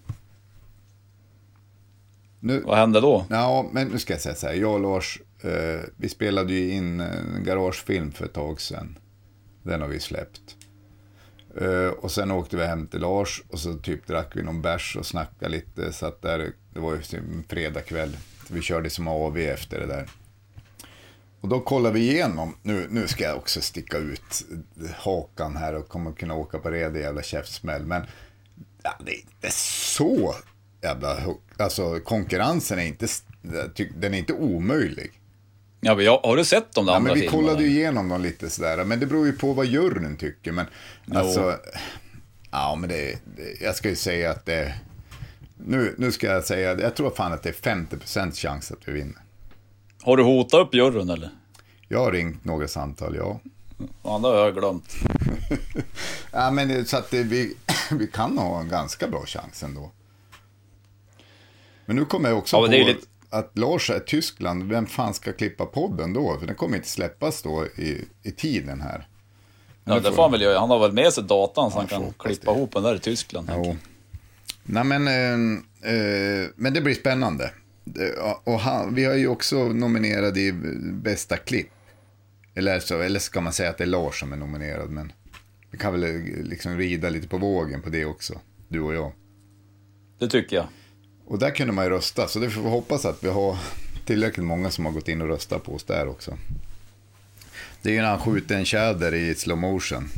Nu, vad händer då? Ja, men nu ska jag säga så här. Jag och Lars, vi spelade ju in en garagefilm för ett tag sedan. Den har vi släppt. Och sen åkte vi hem till Lars och så typ drack vi någon bärs och snackade lite. Så att det var ju en fredagkväll. Vi körde som AV efter det där. Och då kollar vi igenom, nu ska jag också sticka ut hakan här och kommer kunna åka på det jävla käftsmäll. Men ja, det är inte så jävla, alltså konkurrensen är inte, den är inte omöjlig. Ja, men har du sett de där andra men vi filmerna? kollade ju igenom dem lite sådär, men det beror ju på vad juryn tycker. Men alltså, ja men jag ska ju säga att det, nu ska jag säga, jag tror fan att det är 50% chans att vi vinner. Har du hotat upp juryn eller? Jag har ringt några samtal, ja. Ja, det har jag glömt. Ja, men så att vi kan ha en ganska bra chans ändå. Men nu kommer jag också på att Lars är i Tyskland. Vem fan ska klippa podden då? För den kommer inte släppas då i tiden här. Ja, det får han väl göra. Han har väl med sig datan så han kan klippa ihop den där i Tyskland. Ja. Nej, men det blir spännande. Och vi har ju också nominerad i bästa klipp. Eller ska man säga att det är Lars som är nominerad. Men vi kan väl liksom rida lite på vågen på det också. Du och jag. Det tycker jag. Och där kunde man ju rösta. Så det får vi hoppas att vi har tillräckligt många som har gått in och röstat på oss där också. Det är ju när han skjuter en tjäder i slow motion.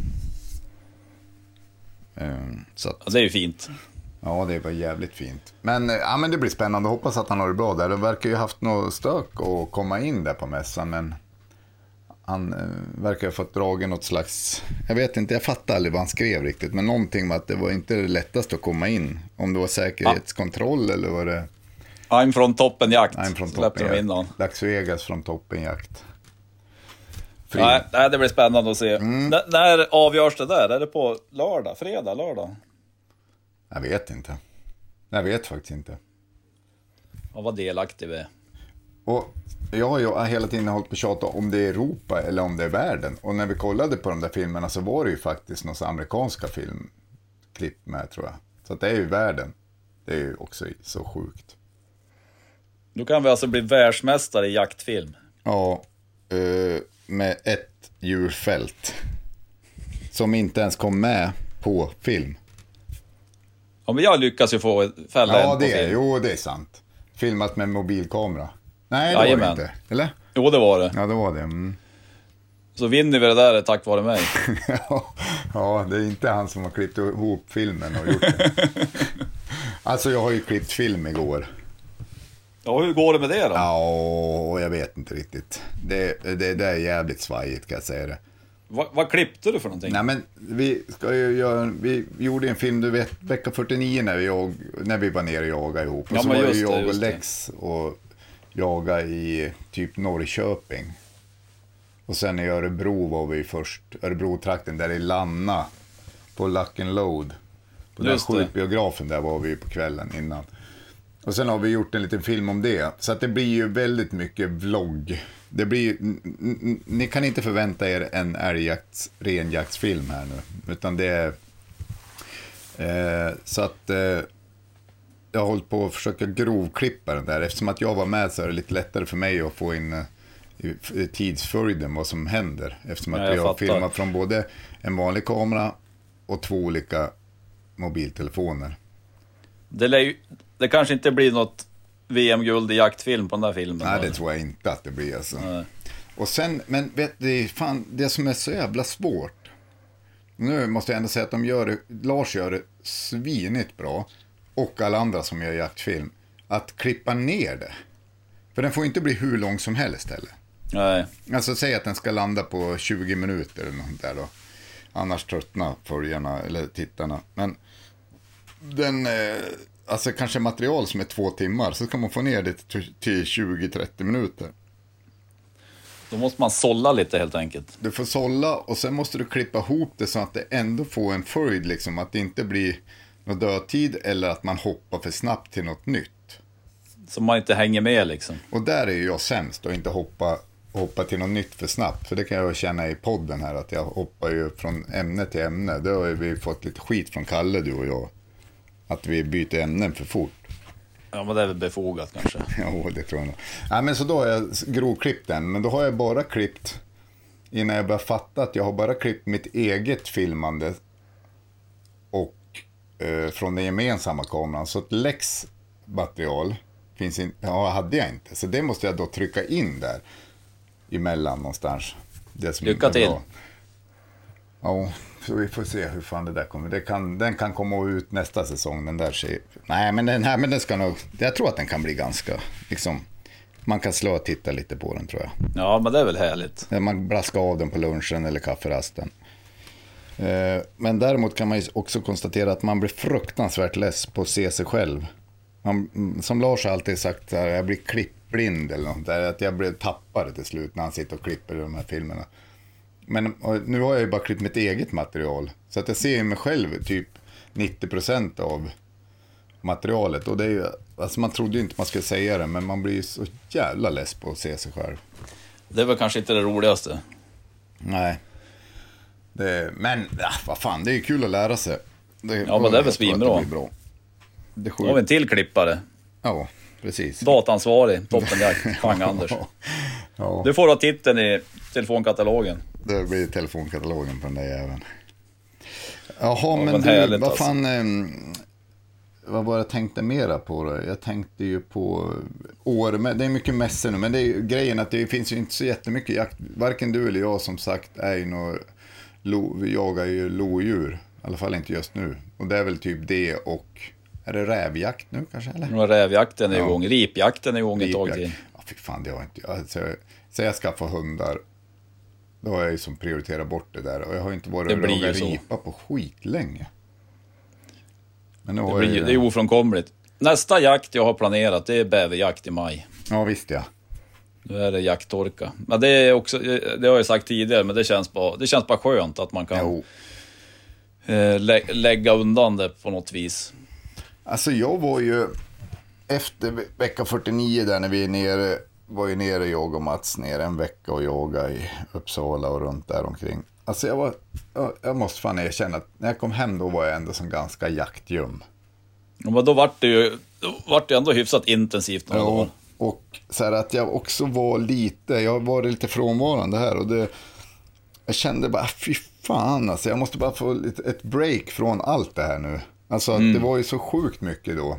Så att, ja, det är ju fint. Ja, det var jävligt fint. Men det blir spännande. Hoppas att han har det bra där. De verkar ju haft något stök att komma in där på mässan. Men han verkar ha fått dragen något slags... Jag vet inte, jag fattar aldrig vad han skrev riktigt. Men någonting med att det var inte det lättaste att komma in. Om det var säkerhetskontroll eller var det... I'm från Toppenjakt. I'm från Toppenjakt. Las Vegas från Toppenjakt. Nej, det blir spännande att se. När avgörs det där? Är det på lördag? Fredag? Lördag? Jag vet inte. Jag vet faktiskt inte. Ja, vad delaktig vi är. Och jag har ju hela tiden hållit på att tjata om det är Europa eller om det är världen. Och när vi kollade på de där filmerna så var det ju faktiskt några amerikanska filmklipp med, tror jag. Så att det är ju världen. Det är ju också så sjukt. Då kan vi alltså bli världsmästare i jaktfilm. Ja, med ett djurfält som inte ens kom med på film. Ja, men jag lyckas ju få fälla en på film. Jo, det är sant. Filmat med mobilkamera. Nej, det var det inte. Eller? Jo, det var det. Ja, det var det. Så vinner vi det där tack vare mig. Ja, det är inte han som har klippt ihop filmen och gjort det. Alltså, jag har ju klippt film igår. Ja, hur går det med det då? Ja, jag vet inte riktigt. Det är jävligt svajigt, kan jag säga det. Vad klippte du för någonting? Nej, men vi gjorde en film, du vet, vecka 49 när vi var nere och jagade ihop. Och ja, så var det jag och Lex och jagade i typ Norrköping. Och sen i Örebro var vi först, Örebro-trakten där i Lanna på Lock and Load. På den skjutbiografen där var vi på kvällen innan. Och sen har vi gjort en liten film om det. Så att det blir ju väldigt mycket vlogg. Det blir, ni kan inte förvänta er en renjaktsfilm här nu. Utan det är... så att... jag har hållit på att försöka grovklippa den där. Eftersom att jag var med så är det lite lättare för mig att få in tidsföljden vad som händer. Eftersom att jag filmar från både en vanlig kamera och 2 olika mobiltelefoner. Det kanske inte blir något VM-guld i jaktfilm på den där filmen. Nej, det tror jag inte att det blir alltså. Och sen, men vet du, fan, det som är så jävla svårt. Nu måste jag ändå säga att Lars gör det svinigt bra. Och alla andra som gör jaktfilm. Att klippa ner det. För den får inte bli hur lång som helst heller. Nej. Alltså säg att den ska landa på 20 minuter eller något där då. Annars tröttnar följarna eller tittarna. Men den... alltså kanske material som är 2 timmar, så kan man få ner det till 20-30 minuter. Då måste man sålla lite helt enkelt. Du får sålla och sen måste du klippa ihop det så att det ändå får en följd, liksom, att det inte blir någon dödtid eller att man hoppar för snabbt till något nytt. Så man inte hänger med liksom. Och där är ju jag sämst att inte hoppa till något nytt för snabbt. För det kan jag känna i podden här, att jag hoppar ju från ämne till ämne. Då har vi fått lite skit från Kalle, du och jag. Att vi byter ämnen för fort. Ja, men det är väl befogat kanske. Ja, det tror jag nog. Nej, men så då har jag grovklippt den. Men då har jag bara klippt, innan jag började fatta att jag har bara klippt mitt eget filmande och från den gemensamma kameran. Så ett Lex-material finns inte, hade jag inte. Så det måste jag då trycka in där emellan någonstans. Det som lycka till. Bra. Ja, så vi får se hur fan det där kommer. Den kan komma ut nästa säsong, den där ser. Nej, men den här, men den ska nog, jag tror att den kan bli ganska, liksom, man kan slå och titta lite på den, tror jag. Ja, men det är väl härligt. Man blaskar av den på lunchen eller kafferasten. Men däremot kan man ju också konstatera att man blir fruktansvärt less på att se sig själv. Som Lars har alltid sagt, jag blir klippblind eller något där, att jag blir tappare till slut när han sitter och klipper i de här filmerna. Men nu har jag ju bara klippt mitt eget material. Så att jag ser mig själv typ 90% av materialet. Och det är ju, alltså man trodde ju inte man skulle säga det, men man blir ju så jävla less på att se sig själv. Det är väl kanske inte det roligaste. Nej. Men vad fan, det är ju kul att lära sig. Ja, men det är väl svinbra. Då har vi en till klippare. Ja, precis. Datansvarig, Toppenjakt, Fang Anders. Ja. Du får ha titeln i telefonkatalogen. Det blir telefonkatalogen på den där jäveln. Jaha, ja, men du, härligt, vad fan... vad var jag tänkte mera på då? Jag tänkte ju på år, det är mycket mässor nu, men det är ju grejen att det finns ju inte så jättemycket jakt. Varken du eller jag, som sagt, är ju vi jagar ju lodjur. I alla fall inte just nu. Och det är väl typ det, och är det rävjakt nu kanske, eller? Ja, rävjakten är igång, ripjakten är igång ett tag till. Ja, fy fan, det har inte jag. Alltså, så jag skaffar hundar, då har jag ju som prioriterat bort det där. Och jag har inte varit och jagat ripa på skit länge. Men nu det är ofrånkomligt. Nästa jakt jag har planerat, det är bäverjakt i maj. Ja, visst ja. Nu är det jakttorka. Men det är också, det har jag sagt tidigare, men det känns bara skönt att man kan lägga undan det på något vis. Alltså jag var ju efter vecka 49 där när vi var ju nere jag och Mats nere en vecka och yoga i Uppsala och runt där omkring. Alltså jag måste fan erkänna att när jag kom hem då var jag ändå som ganska jaktljum. Ja, men då vart det ändå hyfsat intensivt några dagar. Och så här att jag också jag var lite frånvarande här och jag kände bara fy fan alltså, jag måste bara få ett break från allt det här nu. Alltså det var ju så sjukt mycket då.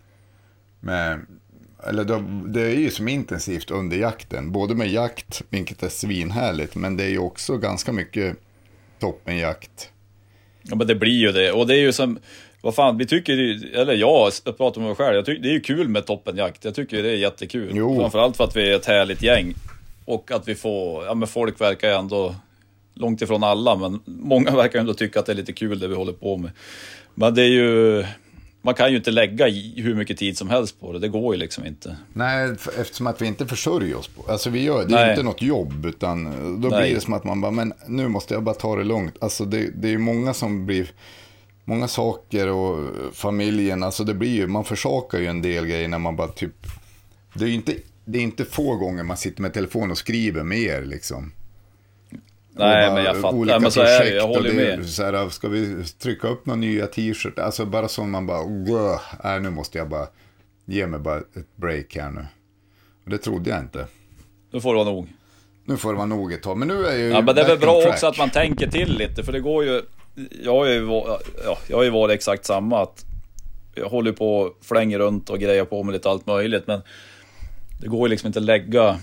Det är ju som intensivt under jakten, både med jakt, vilket är svinhärligt, men det är ju också ganska mycket toppenjakt. Ja, men det blir ju det, och det är ju som, vad fan, vi tycker, eller jag pratar med mig själv, jag tycker det är ju kul med toppenjakt, jag tycker det är jättekul. Jo. Framförallt för att vi är ett härligt gäng, och att vi får, men folk verkar ju ändå, långt ifrån alla, men många verkar ändå tycka att det är lite kul det vi håller på med. Men det är ju, man kan ju inte lägga hur mycket tid som helst på det. Det går ju liksom inte. Nej, eftersom att vi inte försörjer oss på. Alltså det är inte något jobb, utan då blir det som att man bara, men nu måste jag bara ta det långt. Alltså det är ju många som blir, många saker och familjen, alltså det blir ju, man försakar ju en del grejer när man bara typ, det är inte få gånger man sitter med telefon och skriver med er liksom. Nej, men jag fattar. Olika men så projekt, är det, jag håller med. Så här, ska vi trycka upp några nya t-shirt? Alltså bara så man bara, nu måste jag bara ge mig bara ett break här nu. Och det trodde jag inte. Nu får det vara nog. Nu får det vara nog ett tag. Men nu är ju men det är väl bra också att man tänker till lite. För det går ju, jag har ju varit exakt samma. Att jag håller på och flänger runt och grejer på med lite allt möjligt. Men det går ju liksom inte att lägga...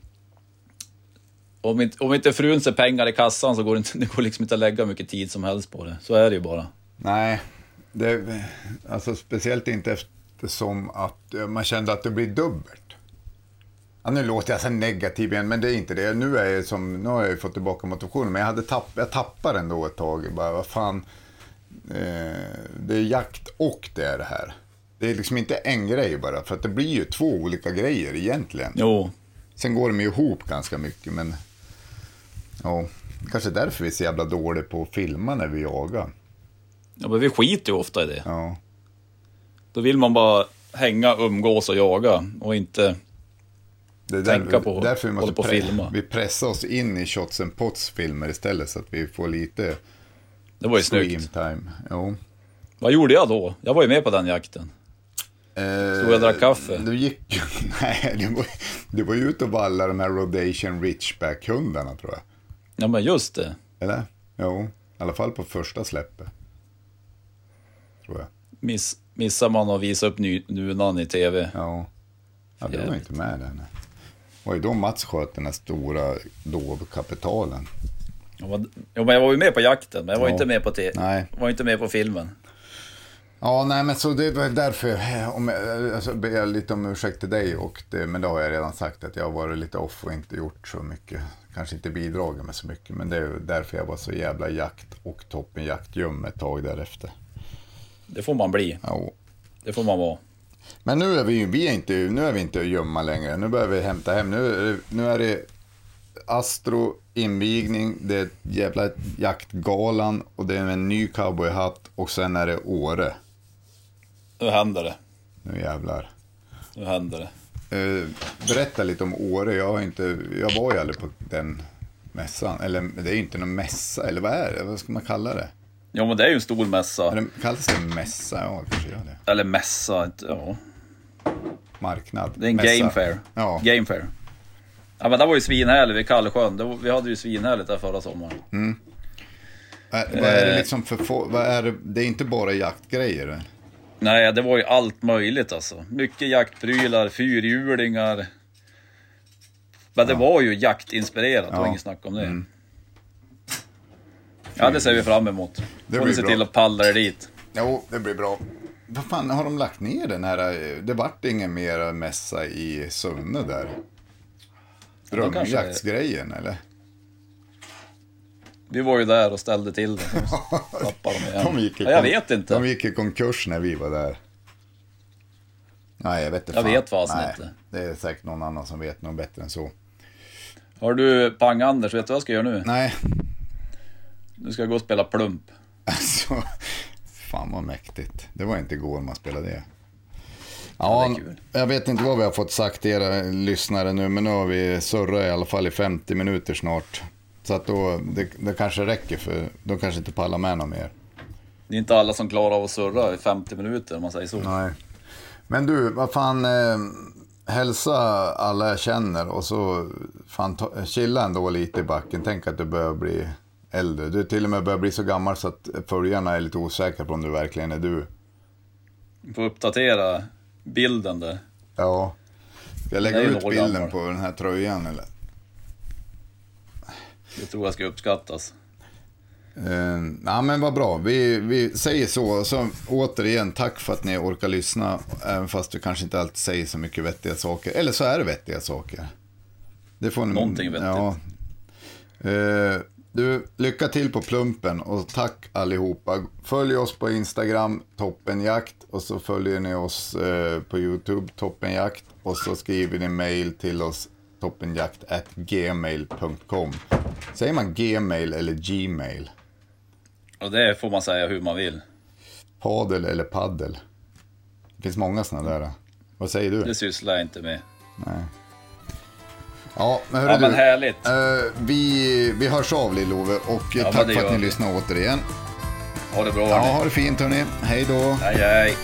Om inte frun ser pengar i kassan så går det går liksom inte att lägga mycket tid som helst på det. Så är det ju bara. Nej, alltså speciellt inte eftersom att man kände att det blir dubbelt. Ja, nu låter jag så negativ igen, men det är inte det. Nu har jag ju fått tillbaka motivationen, men jag tappar ändå ett tag. Bara, vad fan, det är jakt och det är det här. Det är liksom inte en grej bara, för att det blir ju två olika grejer egentligen. Jo. Sen går de ju ihop ganska mycket, men ja, kanske därför vi är så jävla dåliga på att filma när vi jagar. Ja, men vi skiter ju ofta i det. Ja. Då vill man bara hänga, umgås och jaga och inte tänka på därför vi måste filma. Vi pressar oss in i Shots and Pots filmer istället så att vi får lite. Det var ju snyggt. Time. Jo. Vad gjorde jag då? Jag var ju med på den jakten. Stod jag drack kaffe? Du var ju ute och vallade de här Rhodesian Ridgeback-hundarna, tror jag. Ja, men just det. Eller? Jo, i alla fall på första släppet. Tror jag. Missar man att visa upp nunan i tv? Ja, det var inte med den. Det var ju då Mats sköt den här stora dovkapitalen. Ja, men jag var ju med på jakten, men jag var inte med på Nej. Var inte med på filmen. Ja, nej, men så det var därför alltså, ber jag lite om ursäkt till dig men då har jag redan sagt att jag har varit lite off och inte gjort så mycket, kanske inte bidragit med så mycket, men det är därför jag var så jävla jakt och toppenjaktgöm ett tag därefter. Det får man bli. Ja. Det får man vara. Men nu är vi inte gömma längre. Nu börjar vi hämta hem. Nu är det Astro invigning, det är jävla jaktgalan och det är en ny cowboyhatt och sen är det Åre. Nu händer det. Nu jävlar. Nu händer det. Berätta lite om Åre. Jag var ju aldrig på den mässan. Eller det är ju inte någon mässa. Eller vad är det? Vad ska man kalla det? Ja, men det är ju en stor mässa. Kallas det mässa? Ja, kanske gör det. Eller mässa, ja. Marknad. Det är en mässa. game fair. Ja. Game fair. Ja, men det var ju svinhärligt vid Kallsjön. Vi hade ju svinhärligt där förra sommaren. Mm. Vad är det liksom för... det är inte bara jaktgrejer? Nej, det var ju allt möjligt alltså. Mycket jaktprylar, fyrhjulingar. Men det var ju jaktinspirerat, det var ingen snack om det. Mm. Ja, det ser vi fram emot. Det får ni se till att palla er dit. Jo, det blir bra. Vad fan, har de lagt ner den här? Det vart ingen mer mässa i Sunne där. Drömjaktsgrejen, eller? Vi var ju där och ställde till det. Jag vet inte. De gick i konkurs när vi var där. Nej, jag vet inte. Jag vet fasen Nej, inte. det är säkert någon annan som vet något bättre än så. Har du Pang-Anders, vet du vad jag ska göra nu? Nej. Nu ska jag gå och spela plump. Alltså, fan vad mäktigt. Det var inte igår man spelade det. Ja, det är kul. Jag vet inte vad vi har fått sagt till era lyssnare nu, men nu har vi surrat i alla fall i 50 minuter snart. Så att då, det kanske räcker, för de kanske inte pallar med någon mer. Det är inte alla som klarar av att surra i 50 minuter, om man säger så. Nej. Men du, vad fan, hälsa alla jag känner och så fan, chilla ändå lite i backen. Tänk att du börjar bli äldre. Du till och med börjar bli så gammal så att följarna är lite osäkra på om du verkligen är du. Du får uppdatera bilden där. Ja. Ska jag lägga Det är ut några bilden gammal. på den här tröjan eller? Det tror jag ska uppskattas. Ja, men vad bra. Vi säger så. Så återigen, tack för att ni orkar lyssna. Även fast du kanske inte alltid säger så mycket vettiga saker. Eller så är det vettiga saker. Det får ni, någonting vettigt. Ja. Du, lycka till på plumpen. Och tack allihopa. Följ oss på Instagram, Toppenjakt. Och så följer ni oss på YouTube, Toppenjakt. Och så skriver ni mail till oss, toppenjakt@gmail.com. Säger man gmail eller gmail? Och det får man säga hur man vill. Padel eller paddel? Det finns många sådana där. Vad säger du? Det sysslar jag inte med. Nej. Ja, men hörru, Ja, men du, härligt. vi hörs av, Lillove. Och Ja, men tack det för att gör ni vi. lyssnar återigen. Ha det bra. Ja, hörni. ha det fint hörni. Hej då. Hej, hej.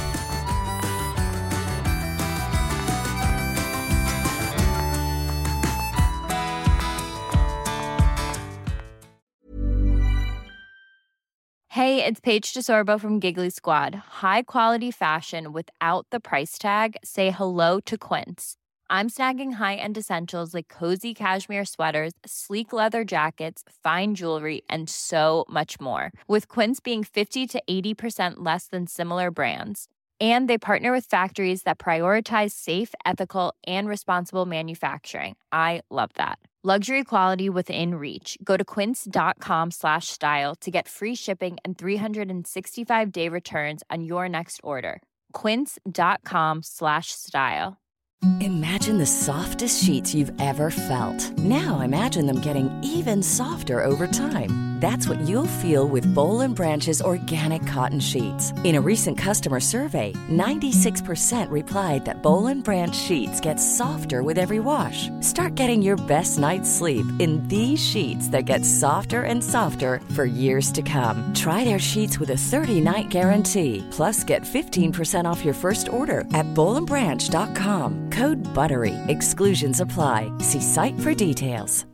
Hey, it's Paige DeSorbo from Giggly Squad. High quality fashion without the price tag. Say hello to Quince. I'm snagging high-end essentials like cozy cashmere sweaters, sleek leather jackets, fine jewelry, and so much more. With Quince being 50 to 80% less than similar brands. And they partner with factories that prioritize safe, ethical, and responsible manufacturing. I love that. Luxury quality within reach. Go to quince.com/style to get free shipping and 365-day returns on your next order. Quince.com/style. Imagine the softest sheets you've ever felt. Now imagine them getting even softer over time. That's what you'll feel with Boll & Branch's organic cotton sheets. In a recent customer survey, 96% replied that Boll & Branch sheets get softer with every wash. Start getting your best night's sleep in these sheets that get softer and softer for years to come. Try their sheets with a 30-night guarantee. Plus, get 15% off your first order at bollandbranch.com. Code BUTTERY. Exclusions apply. See site for details.